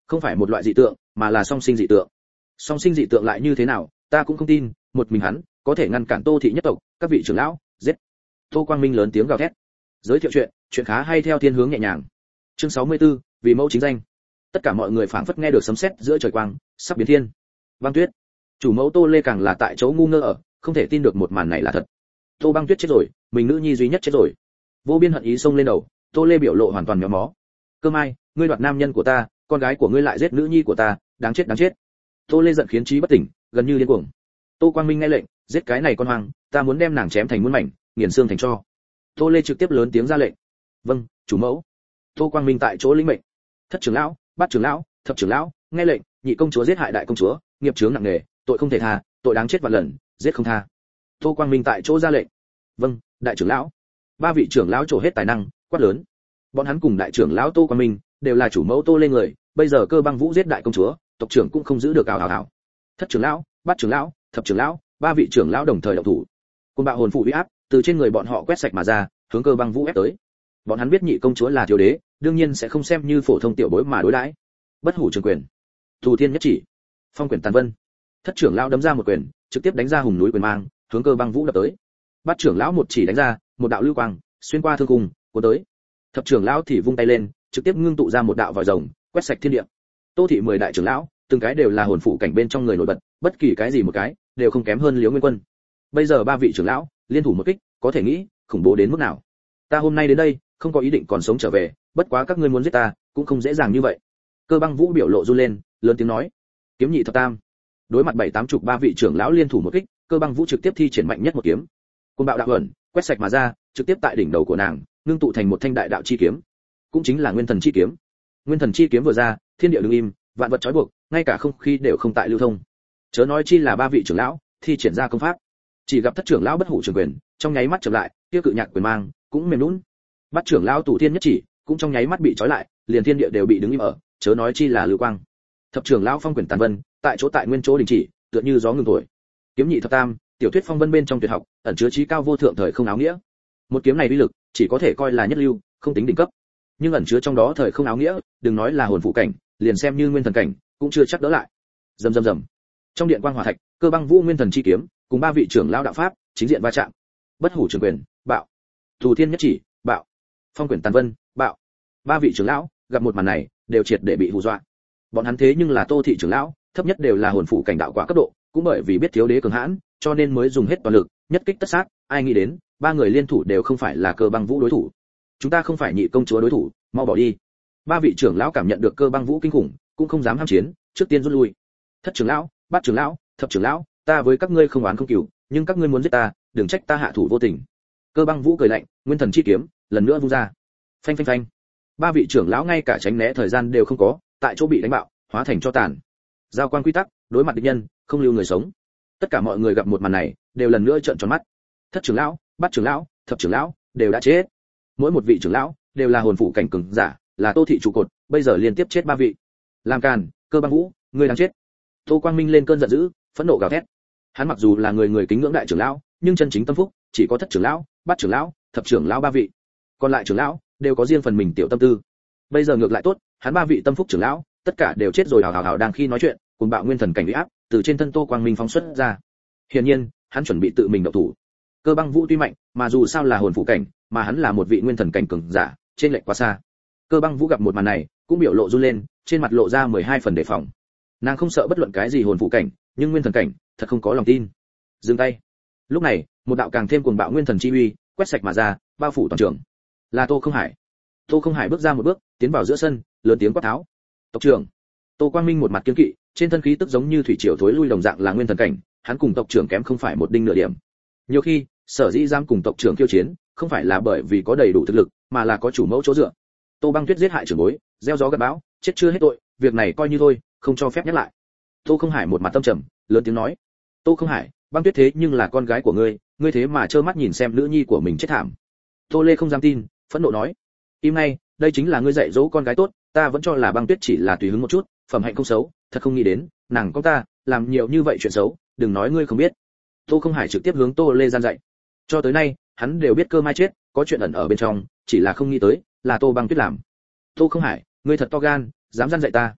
không phải một loại dị tượng, mà là song sinh dị tượng. Song sinh dị tượng lại như thế nào, ta cũng không tin, một mình hắn có thể ngăn cản Tô thị nhất tộc, các vị trưởng lão, giết. Tô Quang Minh lớn tiếng gào thét. Giới thiệu chuyện, chuyện khá hay theo thiên hướng nhẹ nhàng. Chương sáu mươi tư, vì mẫu chính danh. Tất cả mọi người phảng phất nghe được sấm sét giữa trời quang, sắp biến thiên. Băng Tuyết, chủ mẫu Tô Lê càng là tại chỗ ngu ngơ ở, không thể tin được một màn này là thật. Tô Băng Tuyết chết rồi, mình nữ nhi duy nhất chết rồi. Vô biên hận ý xông lên đầu, Tô Lê biểu lộ hoàn toàn méo mó. Cơ Mai, ngươi đoạt nam nhân của ta, con gái của ngươi lại giết nữ nhi của ta, đáng chết đáng chết. Tô Lê giận khiến trí bất tỉnh, gần như điên cuồng. Tô Quang Minh nghe lệnh, giết cái này con hoang, ta muốn đem nàng chém thành muôn mảnh, nghiền xương thành tro. Tô Lê trực tiếp lớn tiếng ra lệnh. Vâng, chủ mẫu. Tô Quang Minh tại chỗ lĩnh mệnh. Thất trưởng lão, bát trưởng lão, thập trưởng lão, nghe lệnh, nhị công chúa giết hại đại công chúa, nghiệp chướng nặng nề, tội không thể tha, tội đáng chết vạn lần, giết không tha. Tô Quang Minh tại chỗ ra lệnh. Vâng, đại trưởng lão. Ba vị trưởng lão trổ hết tài năng, quát lớn. Bọn hắn cùng đại trưởng lão Tô Quang Minh đều là chủ mẫu Tô Lê người, bây giờ Cơ Băng Vũ giết đại công chúa, tộc trưởng cũng không giữ được ảo ảo ảo. Thất trưởng lão, bát trưởng lão, thập trưởng lão, ba vị trưởng lão đồng thời động thủ. Côn bạo hồn phụ uy áp từ trên người bọn họ quét sạch mà ra, hướng Cơ Băng Vũ ép tới. Bọn hắn biết nhị công chúa là thiếu đế, đương nhiên sẽ không xem như phổ thông tiểu bối mà đối đãi. Bất hủ trường quyền, Thù Thiên nhất chỉ, Phong quyển tàn vân. Thất trưởng lão đấm ra một quyền, trực tiếp đánh ra hùng núi quyền mang, hướng Cơ Băng Vũ đập tới. Bát trưởng lão một chỉ đánh ra, một đạo lưu quang xuyên qua thương cung, cuốn tới. Thập trưởng lão thì vung tay lên, trực tiếp ngưng tụ ra một đạo vòi rồng, quét sạch thiên địa. Tô thị mười đại trưởng lão, từng cái đều là hồn phụ cảnh bên trong người nổi bật, bất kỳ cái gì một cái đều không kém hơn Liễu Nguyên Quân. Bây giờ ba vị trưởng lão liên thủ một kích, có thể nghĩ khủng bố đến mức nào. Ta hôm nay đến đây, không có ý định còn sống trở về, bất quá các ngươi muốn giết ta, cũng không dễ dàng như vậy. Cơ Băng Vũ biểu lộ run lên, lớn tiếng nói. Kiếm nhị thập tam. Đối mặt bảy tám chục ba vị trưởng lão liên thủ một kích, Cơ Băng Vũ trực tiếp thi triển mạnh nhất một kiếm. Côn bạo đạo ẩn, quét sạch mà ra, trực tiếp tại đỉnh đầu của nàng, ngưng tụ thành một thanh đại đạo chi kiếm, cũng chính là Nguyên Thần chi kiếm. Nguyên Thần chi kiếm vừa ra, thiên địa đứng im, vạn vật trói buộc, ngay cả không khí đều không tại lưu thông. Chớ nói chi là ba vị trưởng lão thi triển ra công pháp. Chỉ gặp thất trưởng lão bất hủ trường quyền, trong nháy mắt chậm lại, kia cự nhạc quyền mang cũng mềm nhũn. Bát trưởng lão Tù Thiên nhất chỉ, cũng trong nháy mắt bị trói lại, liền thiên địa đều bị đứng im ở, chớ nói chi là lưu quang. Thập trưởng lão Phong quyển tàn vân, tại chỗ tại nguyên chỗ đình chỉ, tựa như gió ngừng thổi. Kiếm nhị thập tam, tiểu thuyết phong vân bên trong tuyệt học, ẩn chứa trí cao vô thượng thời không áo nghĩa. Một kiếm này uy lực, chỉ có thể coi là nhất lưu, không tính đỉnh cấp. Nhưng ẩn chứa trong đó thời không áo nghĩa, đừng nói là hồn phụ cảnh, liền xem như nguyên thần cảnh, cũng chưa chắc đỡ lại. Rầm rầm rầm. Trong điện quang hỏa thạch, Cơ Băng Vũ Nguyên Thần chi kiếm, cùng ba vị trưởng lão đạo pháp, chính diện va chạm. Bất hủ trường quyền, bạo. Thù Thiên nhất chỉ, bạo. Phong quyển tàn vân, bạo. Ba vị trưởng lão gặp một màn này, đều triệt để bị hù dọa. Bọn hắn thế nhưng là Tô thị trưởng lão, thấp nhất đều là hồn phụ cảnh đạo quả cấp độ, cũng bởi vì biết thiếu đế cường hãn, cho nên mới dùng hết toàn lực, nhất kích tất sát, ai nghĩ đến, ba người liên thủ đều không phải là Cơ Băng Vũ đối thủ. Chúng ta không phải nhị công chúa đối thủ, mau bỏ đi. Ba vị trưởng lão cảm nhận được Cơ Băng Vũ kinh khủng, cũng không dám ham chiến, trước tiên rút lui. Thất trưởng lão, bát trưởng lão, thập trưởng lão, ta với các ngươi không oán không cừu, nhưng các ngươi muốn giết ta, đừng trách ta hạ thủ vô tình. Cơ Băng Vũ cười lạnh, Nguyên Thần chi kiếm lần nữa vung ra. Phanh phanh phanh. Ba vị trưởng lão ngay cả tránh né thời gian đều không có, tại chỗ bị đánh bạo, hóa thành cho tàn. Giao quan quy tắc, đối mặt địch nhân, không lưu người sống. Tất cả mọi người gặp một màn này, đều lần nữa trợn tròn mắt. Thất trưởng lão, bát trưởng lão, thập trưởng lão đều đã chết. Mỗi một vị trưởng lão đều là hồn phụ cảnh cường giả, là Tô thị trụ cột, bây giờ liên tiếp chết ba vị. Làm càn, Cơ Băng Vũ, ngươi đang chết. Tô Quang Minh lên cơn giận dữ, phẫn nộ gào thét. Hắn mặc dù là người người kính ngưỡng đại trưởng lão, nhưng chân chính tâm phúc chỉ có thất trưởng lão, bát trưởng lão, thập trưởng lão ba vị. Còn lại trưởng lão đều có riêng phần mình tiểu tâm tư. Bây giờ ngược lại tốt, hắn ba vị tâm phúc trưởng lão, tất cả đều chết rồi. Hào hào hào đang khi nói chuyện, cùng bạo nguyên thần cảnh uy áp từ trên thân Tô Quang Minh phóng xuất ra. Hiển nhiên, hắn chuẩn bị tự mình động thủ. Cơ Băng Vũ tuy mạnh, mà dù sao là hồn phụ cảnh, mà hắn là một vị nguyên thần cảnh cường giả, trên lệch quá xa. Cơ Băng Vũ gặp một màn này, cũng biểu lộ run lên, trên mặt lộ ra mười hai phần đề phòng. Nàng không sợ bất luận cái gì hồn phụ cảnh, nhưng nguyên thần cảnh, thật không có lòng tin. Dừng tay. Lúc này, một đạo càng thêm cuồng bạo nguyên thần chi uy, quét sạch mà ra, bao phủ toàn trường. Là Tô Không Hải. Tô Không Hải bước ra một bước, tiến vào giữa sân, lớn tiếng quát tháo. Tộc trưởng. Tô Quang Minh một mặt kiên kỵ, trên thân khí tức giống như thủy triều thối lui đồng dạng là nguyên thần cảnh, hắn cùng tộc trưởng kém không phải một đinh nửa điểm. Nhiều khi, sở dĩ dám cùng tộc trưởng kiêu chiến, không phải là bởi vì có đầy đủ thực lực, mà là có chủ mẫu chỗ dựa. Tô Băng Tuyết giết hại trưởng bối, gieo gió gặt bão, chết chưa hết tội, việc này coi như thôi, không cho phép nhắc lại. Tô Không Hải một mặt tâm trầm, lớn tiếng nói. Tô Không Hải, Băng Tuyết thế nhưng là con gái của ngươi, ngươi thế mà trơ mắt nhìn xem nữ nhi của mình chết thảm. Tô Lê không dám tin, phẫn nộ nói. Im ngay, đây chính là ngươi dạy dỗ con gái tốt, ta vẫn cho là Băng Tuyết chỉ là tùy hứng một chút, phẩm hạnh không xấu, thật không nghĩ đến, nàng con ta làm nhiều như vậy chuyện xấu, đừng nói ngươi không biết. Tô Không Hải trực tiếp hướng Tô Lê gian dạy. Cho tới nay, hắn đều biết Cơ Mai chết, có chuyện ẩn ở bên trong, chỉ là không nghĩ tới, là Tô Băng Tuyết làm. Tô Không Hải, ngươi thật to gan, dám gian dạy ta.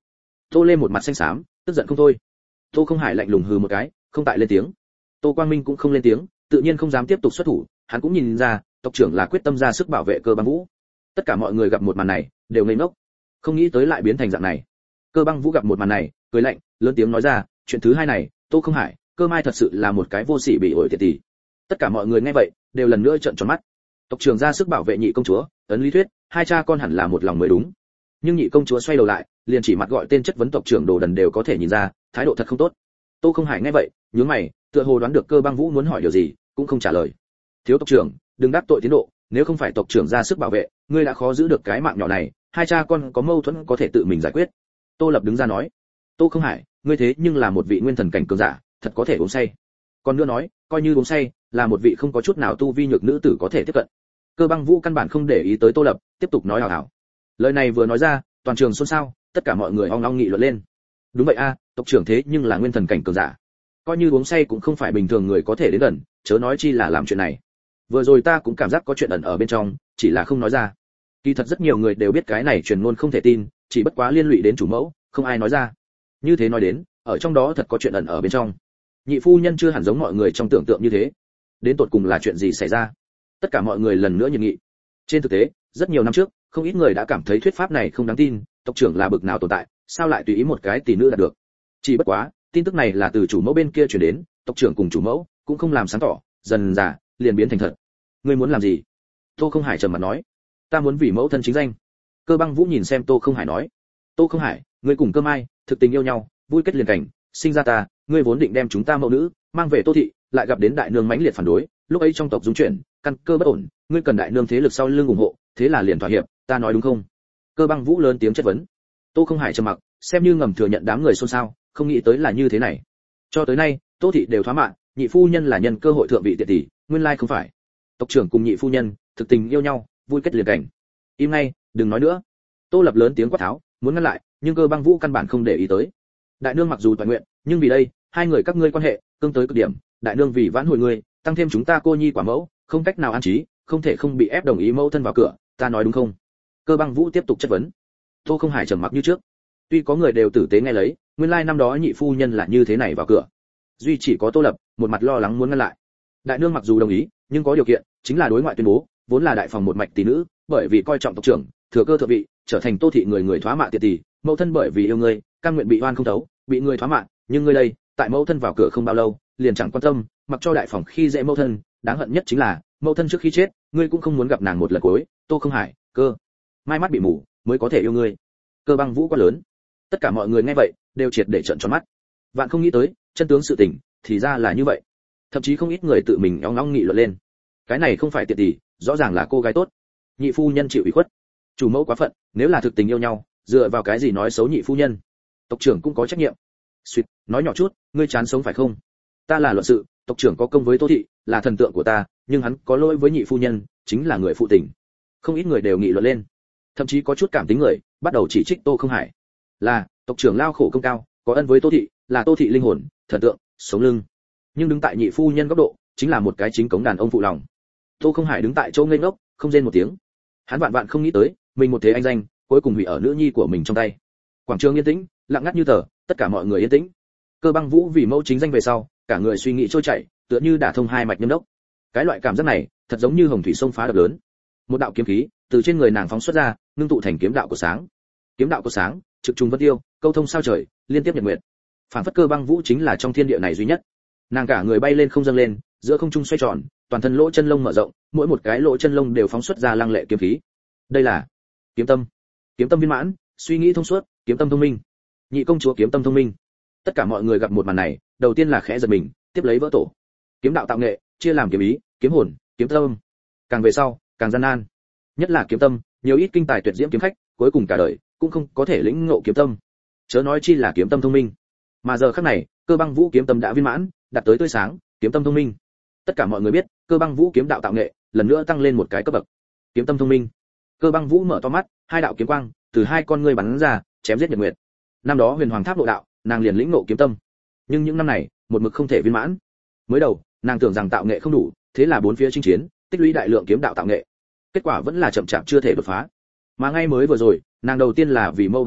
Tô Lê một mặt xanh xám, tức giận không thôi. Tô Không Hải lạnh lùng hừ một cái, không tại lên tiếng. Tô Quang Minh cũng không lên tiếng, tự nhiên không dám tiếp tục xuất thủ, hắn cũng nhìn ra, tộc trưởng là quyết tâm ra sức bảo vệ Cơ Băng Vũ. Tất cả mọi người gặp một màn này, đều ngây ngốc, không nghĩ tới lại biến thành dạng này. Cơ Băng Vũ gặp một màn này, cười lạnh, lớn tiếng nói ra, chuyện thứ hai này, Tô Không Hải, Cơ Mai thật sự là một cái vô sỉ bị ổi tiệt tỷ. Tất cả mọi người nghe vậy, đều lần nữa trợn tròn mắt. Tộc trưởng ra sức bảo vệ nhị công chúa, ấn lý thuyết, hai cha con hẳn là một lòng mới đúng. Nhưng nhị công chúa xoay đầu lại, liền chỉ mặt gọi tên chất vấn tộc trưởng đồ đần đều có thể nhìn ra, thái độ thật không tốt. Tô Không Hải nghe vậy, nhướng mày, tựa hồ đoán được Cơ Băng Vũ muốn hỏi điều gì, cũng không trả lời. Thiếu tộc trưởng, đừng đắc tội tiến độ, nếu không phải tộc trưởng ra sức bảo vệ, ngươi đã khó giữ được cái mạng nhỏ này, hai cha con có mâu thuẫn có thể tự mình giải quyết. Tô Lập đứng ra nói. Tô Không Hải, ngươi thế nhưng là một vị nguyên thần cảnh cường giả, thật có thể uống say. Còn nữa nói, coi như uống say, là một vị không có chút nào tu vi nhược nữ tử có thể tiếp cận. Cơ Băng Vũ căn bản không để ý tới Tô Lập, tiếp tục nói hào hào. Lời này vừa nói ra, toàn trường xôn xao, tất cả mọi người ong ong nghị luận lên. Đúng vậy a, tộc trưởng thế nhưng là nguyên thần cảnh cường giả, coi như uống say cũng không phải bình thường người có thể đến gần, chớ nói chi là làm chuyện này. Vừa rồi ta cũng cảm giác có chuyện ẩn ở bên trong, chỉ là không nói ra. Kỳ thật rất nhiều người đều biết cái này truyền ngôn không thể tin, chỉ bất quá liên lụy đến chủ mẫu, không ai nói ra. Như thế nói đến, ở trong đó thật có chuyện ẩn ở bên trong. Nhị phu nhân chưa hẳn giống mọi người trong tưởng tượng như thế. Đến tột cùng là chuyện gì xảy ra? Tất cả mọi người lần nữa nhiệt nghị. Trên thực tế, rất nhiều năm trước, không ít người đã cảm thấy thuyết pháp này không đáng tin, tộc trưởng là bực nào tồn tại, sao lại tùy ý một cái tỷ nữ đạt được? Chỉ bất quá, tin tức này là từ chủ mẫu bên kia truyền đến, tộc trưởng cùng chủ mẫu cũng không làm sáng tỏ, dần dà liền biến thành thật. Ngươi muốn làm gì? Tô Không Hải trầm mặt nói. Ta muốn vì mẫu thân chính danh. Cơ Băng Vũ nhìn xem Tô Không Hải nói. Tô Không Hải, ngươi cùng Cơ Mai thực tình yêu nhau, vui kết liền cảnh, sinh ra ta, ngươi vốn định đem chúng ta mẫu nữ mang về Tô thị, lại gặp đến đại nương mãnh liệt phản đối, lúc ấy trong tộc dung chuyển, căn cơ bất ổn, ngươi cần đại nương thế lực sau lưng ủng hộ, thế là liền thỏa hiệp, ta nói đúng không? Cơ Băng Vũ lớn tiếng chất vấn. Tô Không Hải trầm mặc, xem như ngầm thừa nhận đám người xôn xao, không nghĩ tới là như thế này. Cho tới nay, Tô thị đều thoá mạn, nhị phu nhân là nhân cơ hội thượng vị tiệt tỷ, nguyên lai không phải. Tộc trưởng cùng nhị phu nhân thực tình yêu nhau, vui kết liền cảnh. Im ngay, đừng nói nữa. Tô Lập lớn tiếng quát tháo, muốn ngăn lại, nhưng Cơ Băng Vũ căn bản không để ý tới. Đại nương mặc dù toàn nguyện, nhưng vì đây, hai người các ngươi quan hệ cương tới cực điểm, đại nương vì vãn hồi ngươi, tăng thêm chúng ta cô nhi quả mẫu, không cách nào an trí, không thể không bị ép đồng ý mẫu thân vào cửa, ta nói đúng không? Cơ Băng Vũ tiếp tục chất vấn. Tô Không Hải trầm mặc như trước. Tuy có người đều tử tế nghe lấy, nguyên lai năm đó nhị phu nhân là như thế này vào cửa. Duy chỉ có Tô Lập, một mặt lo lắng muốn ngăn lại. Đại nương mặc dù đồng ý, nhưng có điều kiện, chính là đối ngoại tuyên bố, vốn là đại phòng một mạch tỷ nữ, bởi vì coi trọng tộc trưởng, thừa cơ thượng vị, trở thành Tô thị người người thoá mạ tiệt tỷ, mẫu thân bởi vì yêu ngươi, cam nguyện bị oan không thấu, bị người thoá mạ, nhưng ngươi đây, tại mẫu thân vào cửa không bao lâu, liền chẳng quan tâm, mặc cho đại phòng khi dễ mẫu thân, đáng hận nhất chính là, mẫu thân trước khi chết, ngươi cũng không muốn gặp nàng một lần cuối, Tô Không Hải, Cơ Mai mắt bị mù, mới có thể yêu ngươi. Cơ Băng Vũ quá lớn. Tất cả mọi người nghe vậy, đều triệt để trợn tròn mắt. Vạn không nghĩ tới, chân tướng sự tình, thì ra là như vậy. Thậm chí không ít người tự mình ong ong nghị luận lên. Cái này không phải tiệt tỷ, rõ ràng là cô gái tốt. Nhị phu nhân chịu ủy khuất, chủ mẫu quá phận, nếu là thực tình yêu nhau, dựa vào cái gì nói xấu nhị phu nhân? Tộc trưởng cũng có trách nhiệm. Suýt, nói nhỏ chút, ngươi chán sống phải không? Ta là luận sự, tộc trưởng có công với Tô thị, là thần tượng của ta, nhưng hắn có lỗi với nhị phu nhân, chính là người phụ tình. Không ít người đều nghị luận lên, thậm chí có chút cảm tính người, bắt đầu chỉ trích Tô Không Hải. Là, tộc trưởng lao khổ công cao, có ân với Tô thị, là Tô thị linh hồn, thần tượng, sống lưng. Nhưng đứng tại nhị phu nhân góc độ, chính là một cái chính cống đàn ông phụ lòng. Tô Không Hải đứng tại chỗ ngây ngốc, không rên một tiếng. Hắn vạn vạn không nghĩ tới, mình một thế anh danh, cuối cùng hủy ở nữ nhi của mình trong tay. Quảng trường yên tĩnh, lặng ngắt như tờ, tất cả mọi người yên tĩnh. Cơ Băng Vũ vì mẫu chính danh về sau, cả người suy nghĩ trôi chảy, tựa như đả thông hai mạch nhâm đốc. Cái loại cảm giác này, thật giống như hồng thủy sông phá đập lớn. Một đạo kiếm khí từ trên người nàng phóng xuất ra, ngưng tụ thành kiếm đạo của sáng. Kiếm đạo của sáng, trực trùng vân tiêu, câu thông sao trời, liên tiếp nhật nguyệt. Phản phất Cơ Băng Vũ chính là trong thiên địa này duy nhất. Nàng cả người bay lên không dâng lên, giữa không trung xoay tròn, toàn thân lỗ chân lông mở rộng, mỗi một cái lỗ chân lông đều phóng xuất ra lăng lệ kiếm khí. Đây là kiếm tâm. Kiếm tâm viên mãn, suy nghĩ thông suốt, kiếm tâm thông minh. Nhị công chúa kiếm tâm thông minh. Tất cả mọi người gặp một màn này, đầu tiên là khẽ giật mình, tiếp lấy vỡ tổ. Kiếm đạo tạo nghệ, chia làm kiếm ý, kiếm hồn, kiếm tâm. Càng về sau, càng gian nan. Nhất là kiếm tâm, nhiều ít kinh tài tuyệt diễm kiếm khách, cuối cùng cả đời cũng không có thể lĩnh ngộ kiếm tâm. Chớ nói chi là kiếm tâm thông minh. Mà giờ khắc này, Cơ Băng Vũ kiếm tâm đã viên mãn, đạt tới tươi sáng, kiếm tâm thông minh. Tất cả mọi người biết, Cơ Băng Vũ kiếm đạo tạo nghệ, lần nữa tăng lên một cái cấp bậc. Kiếm tâm thông minh. Cơ Băng Vũ mở to mắt, hai đạo kiếm quang từ hai con ngươi bắn ra, chém giết nhật nguyệt. Năm đó Huyền Hoàng Tháp nội đạo, nàng liền lĩnh ngộ kiếm tâm. Nhưng những năm này, một mực không thể viên mãn. Mới đầu, nàng tưởng rằng tạo nghệ không đủ, thế là bốn phía chinh chiến, tích lũy đại lượng kiếm đạo tạo nghệ. Kết quả vẫn là chậm chạp chưa thể đột phá. Mà ngay mới vừa rồi, nàng đầu tiên là vì mâu báo thủ,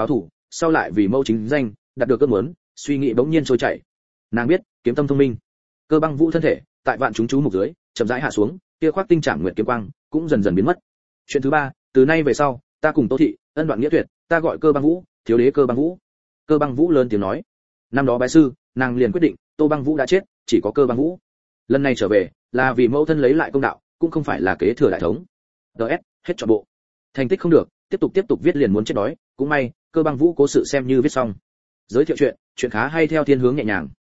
sau lại vì mẫu chính danh đạt được ước muốn, suy nghĩ bỗng nhiên trôi chảy. Nàng biết kiếm tâm thông minh. Cơ Băng Vũ thân thể tại vạn chúng chú mục dưới chậm rãi hạ xuống, kia khoác tinh trảm nguyệt kiếm quang cũng dần dần biến mất. Chuyện thứ ba, từ nay về sau ta cùng Tô thị ân đoạn nghĩa tuyệt, ta gọi Cơ Băng Vũ thiếu đế Cơ Băng Vũ. Cơ Băng Vũ lớn tiếng nói. Năm đó bái sư, nàng liền quyết định Tô Băng Vũ đã chết, chỉ có Cơ Băng Vũ. Lần này trở về là vì mẫu thân lấy lại công đạo, cũng không phải là kế thừa đại thống. ds hết trọn bộ. Thành tích không được, tiếp tục tiếp tục viết liền muốn chết đói, cũng may Cơ Băng Vũ cố sự xem như viết xong. Giới thiệu chuyện, chuyện khá hay theo thiên hướng nhẹ nhàng.